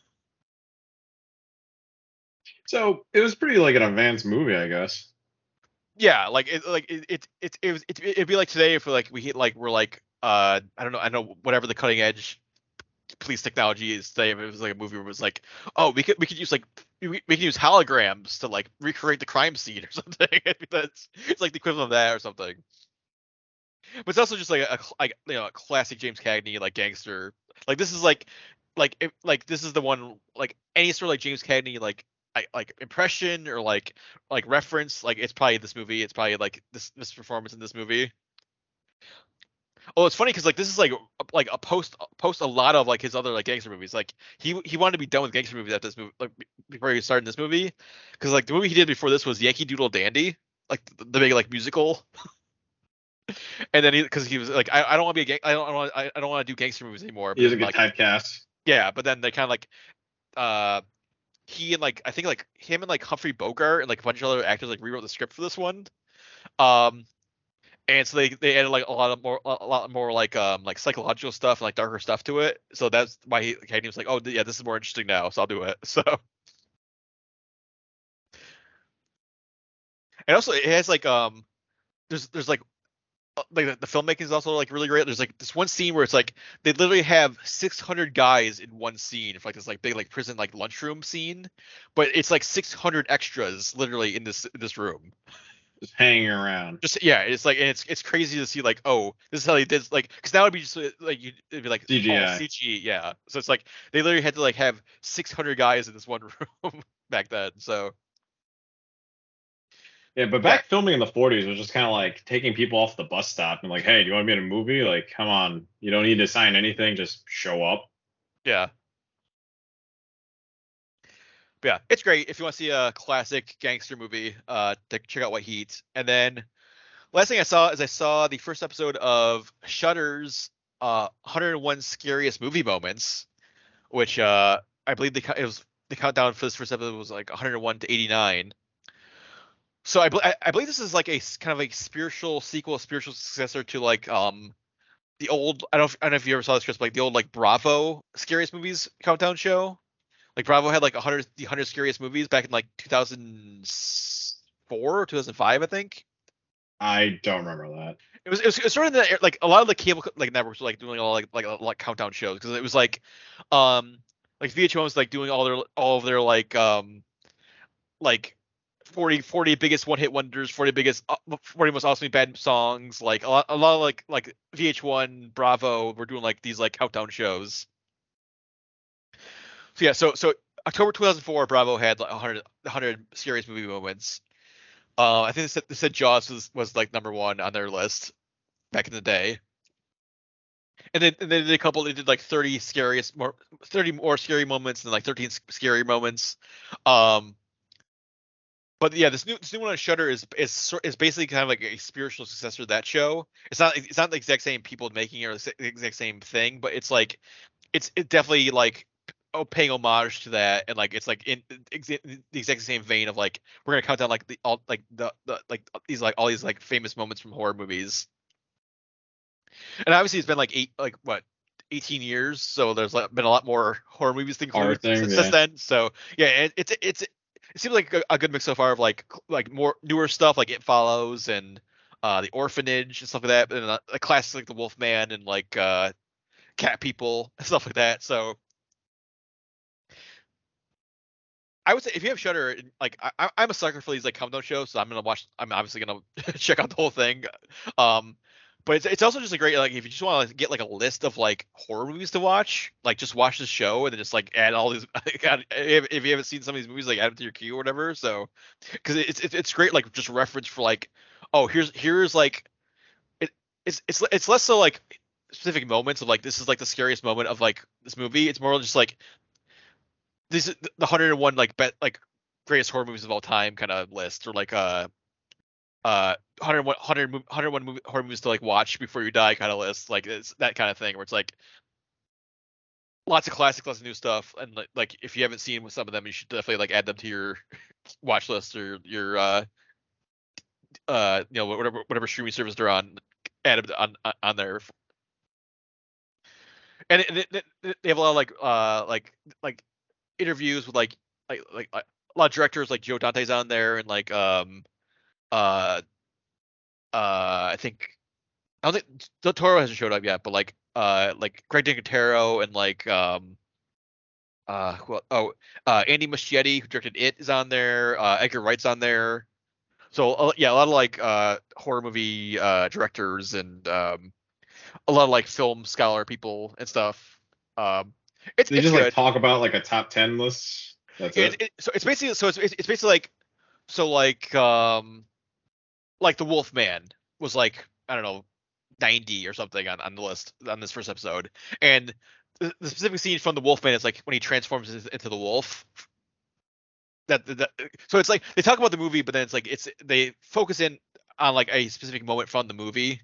So it was pretty like an advanced movie, I guess. Yeah, like it like it it it, it was it, it'd be like today if we're like we hit like we're like uh I don't know I don't know whatever the cutting edge police technology is today. If it was like a movie where it was like, oh, we could we could use like we, we can use holograms to like recreate the crime scene or something. That's it's like the equivalent of that or something. But it's also just like a, a like you know a classic James Cagney like gangster. Like this is like like if, like this is the one like any sort of like James Cagney like I, like impression or like like reference, like it's probably this movie. It's probably like this this performance in this movie. Oh, it's funny because like this is like like a post post a lot of like his other like gangster movies. Like he he wanted to be done with gangster movies after this movie, like before he started this movie, because like the movie he did before this was Yankee Doodle Dandy, like the, the big like musical. And then he, because he was like, I, I don't want to be a gang, I don't want, I, I don't want to do gangster movies anymore. He But doesn't then get like, typecast. yeah, but then they kind of like, uh, he and like, I think like him and like Humphrey Bogart and like a bunch of other actors like rewrote the script for this one. Um, and so they they added like a lot of more, a lot more like um like psychological stuff and like darker stuff to it. So that's why he, he was like, oh yeah, this is more interesting now, so I'll do it. So, and also it has like um, there's there's like uh, like the, the filmmaking is also like really great. There's like this one scene where it's like they literally have six hundred guys in one scene for like this like big like prison like lunchroom scene, but it's like six hundred extras literally in this in this room. Just hanging around. Just yeah, it's like, and it's it's crazy to see like, oh, this is how they did, like, because now it'd be just uh, like you it'd be like C G I. all C G, yeah. So it's like they literally had to like have six hundred guys in this one room back then. So Yeah, but yeah, back filming in the forties was just kind of like taking people off the bus stop and like, hey, do you want to be in a movie? Like, come on, you don't need to sign anything, just show up. yeah. But yeah, it's great if you want to see a classic gangster movie. Uh, to check out White Heat, and then last thing I saw is I saw the first episode of Shudder's uh, one hundred one Scariest Movie Moments, which uh, I believe the it was the countdown for this first episode was like one hundred one to eighty-nine. So I, I, I believe this is like a kind of a spiritual sequel, spiritual successor to like um the old I don't know if, I don't know if you ever saw this, Chris, but like the old like Bravo Scariest Movies countdown show. Like Bravo had like one hundred the one hundred scariest movies back in like two thousand four or two thousand five, I think. I don't remember that. It was, it was it was sort of the, like a lot of the cable like networks were like doing all like like like countdown shows because it was like um like V H one was like doing all their all of their like um like forty, forty biggest one hit wonders, forty biggest forty most awesomely bad songs, like a lot a lot of like like V H one, Bravo were doing like these like countdown shows. So yeah, so so October two thousand four, Bravo had like one hundred, one hundred scariest movie moments. Uh, I think they said, they said Jaws was, was like number one on their list back in the day. And then, and then they did a couple. They did like thirty scariest, more thirty more scary moments, and like thirteen scary moments. Um, but yeah, this new this new one on Shudder is is is basically kind of like a spiritual successor to that show. It's not it's not the exact same people making it or the exact same thing, but it's like it's it definitely like oh, paying homage to that, and like it's like in exa- the exact same vein of like we're gonna count down like the all like the, the like these like all these like famous moments from horror movies. And obviously it's been like eight like what eighteen years, so there's like, been a lot more horror movies things Horror since, things, since yeah. then. So yeah, it, it's it's it seems like a, a good mix so far of like like more newer stuff like It Follows and uh The Orphanage and stuff like that, and uh, a classic like The Wolfman and like uh Cat People and stuff like that. So I would say if you have Shudder, like I, I'm a sucker for these like countdown shows, so I'm gonna watch. I'm obviously gonna check out the whole thing. Um, but it's it's also just a great like if you just want to get like a list of like horror movies to watch, like just watch the show and then just like add all these. if, if you haven't seen some of these movies, like add them to your queue or whatever. So because it's it's it's great like just reference for like oh here's here's like it it's it's it's less so like specific moments of like this is like the scariest moment of like this movie. It's more just like this is the one hundred one like bet like greatest horror movies of all time kind of list, or like uh uh one hundred one, one hundred, one hundred one movie, horror movies to like watch before you die kind of list, like it's that kind of thing where it's like lots of classic, lots of new stuff, and like, like if you haven't seen some of them, you should definitely like add them to your watch list or your uh uh you know whatever whatever streaming service they're on, add them on on there. And it, it, it, they have a lot of like uh like like interviews with like like like a lot of directors, like Joe Dante's on there, and like um uh uh I think I don't think Del Toro hasn't showed up yet, but like uh like Greg Nicotero and like um uh well oh uh Andy Muschietti, who directed It, is on there. Uh, Edgar Wright's on there. So uh, yeah, a lot of like uh horror movie uh directors and um a lot of like film scholar people and stuff. Um, it's They it's just good. like talk about like a top ten list. That's It, it. it, so it's basically so it's it's basically like so like um like the Wolfman was like I don't know ninety or something on, on the list on this first episode, and the, the specific scene from the Wolfman is like when he transforms into the wolf. That, that so it's like they talk about the movie, but then it's like it's they focus in on like a specific moment from the movie.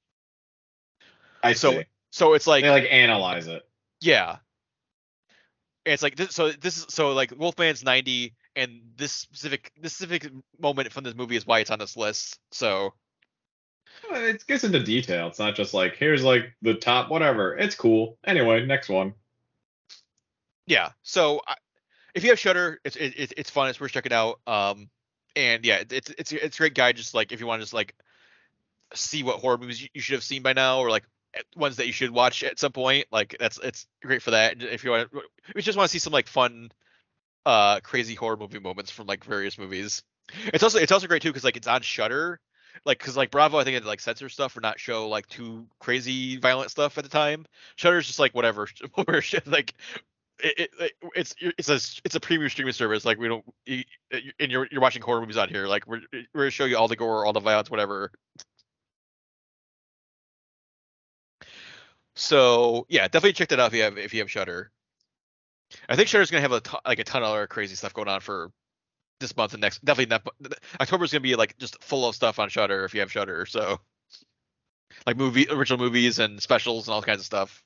I So see. so it's like They like analyze it. yeah. And it's like this, so this is so like Wolfman's ninety, and this specific this specific moment from this movie is why it's on this list. So Well, it gets into detail. It's not just like here's like the top whatever. It's cool. Anyway, next one. yeah, so I, if you have Shudder, it's it, it's fun. It's worth checking out. Um, and yeah, it's it's it's a great guide. Just like if you want to just like see what horror movies you, you should have seen by now, or like ones that you should watch at some point. Like that's it's great for that. If you want, if you just want to see some like fun, uh, crazy horror movie moments from like various movies. It's also it's also great too because like it's on Shudder. Like because like Bravo, I think it like censor stuff or not show like too crazy violent stuff at the time. Shudder's just like whatever, like it, it, it's it's a it's a premium streaming service. Like we don't you, and you're you're watching horror movies out here. Like we're we're gonna show you all the gore, all the violence, whatever. So yeah, definitely check that out if you have if you have Shudder. I think Shudder's gonna have a ton, like a ton of other crazy stuff going on for this month and next. Definitely not. October is gonna be like just full of stuff on Shudder if you have Shudder. So like movie original movies and specials and all kinds of stuff.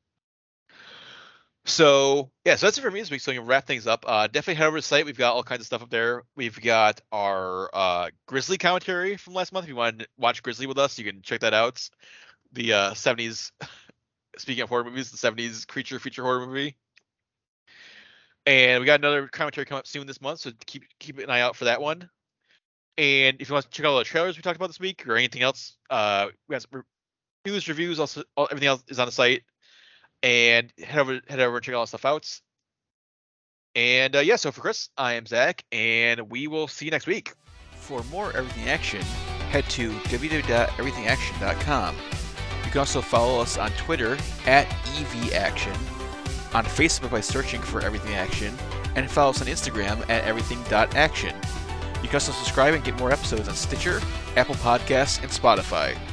So yeah, so that's it for me this week. So we can wrap things up. Uh, definitely head over to the site. We've got all kinds of stuff up there. We've got our uh, Grizzly commentary from last month. If you want to watch Grizzly with us, you can check that out. The uh, seventies, speaking of horror movies, the seventies creature feature horror movie. And we got another commentary coming up soon this month, so keep keep an eye out for that one. And if you want to check out all the trailers we talked about this week or anything else, uh, we have some news, reviews, also all, everything else is on the site. And head over head over and check all that stuff out. And uh, yeah, so for Chris, I am Zach, and we will see you next week. For more Everything Action, head to w w w dot everything action dot com. You can also follow us on Twitter at E V Action, on Facebook by searching for Everything Action, and follow us on Instagram at everything dot action. You can also subscribe and get more episodes on Stitcher, Apple Podcasts, and Spotify.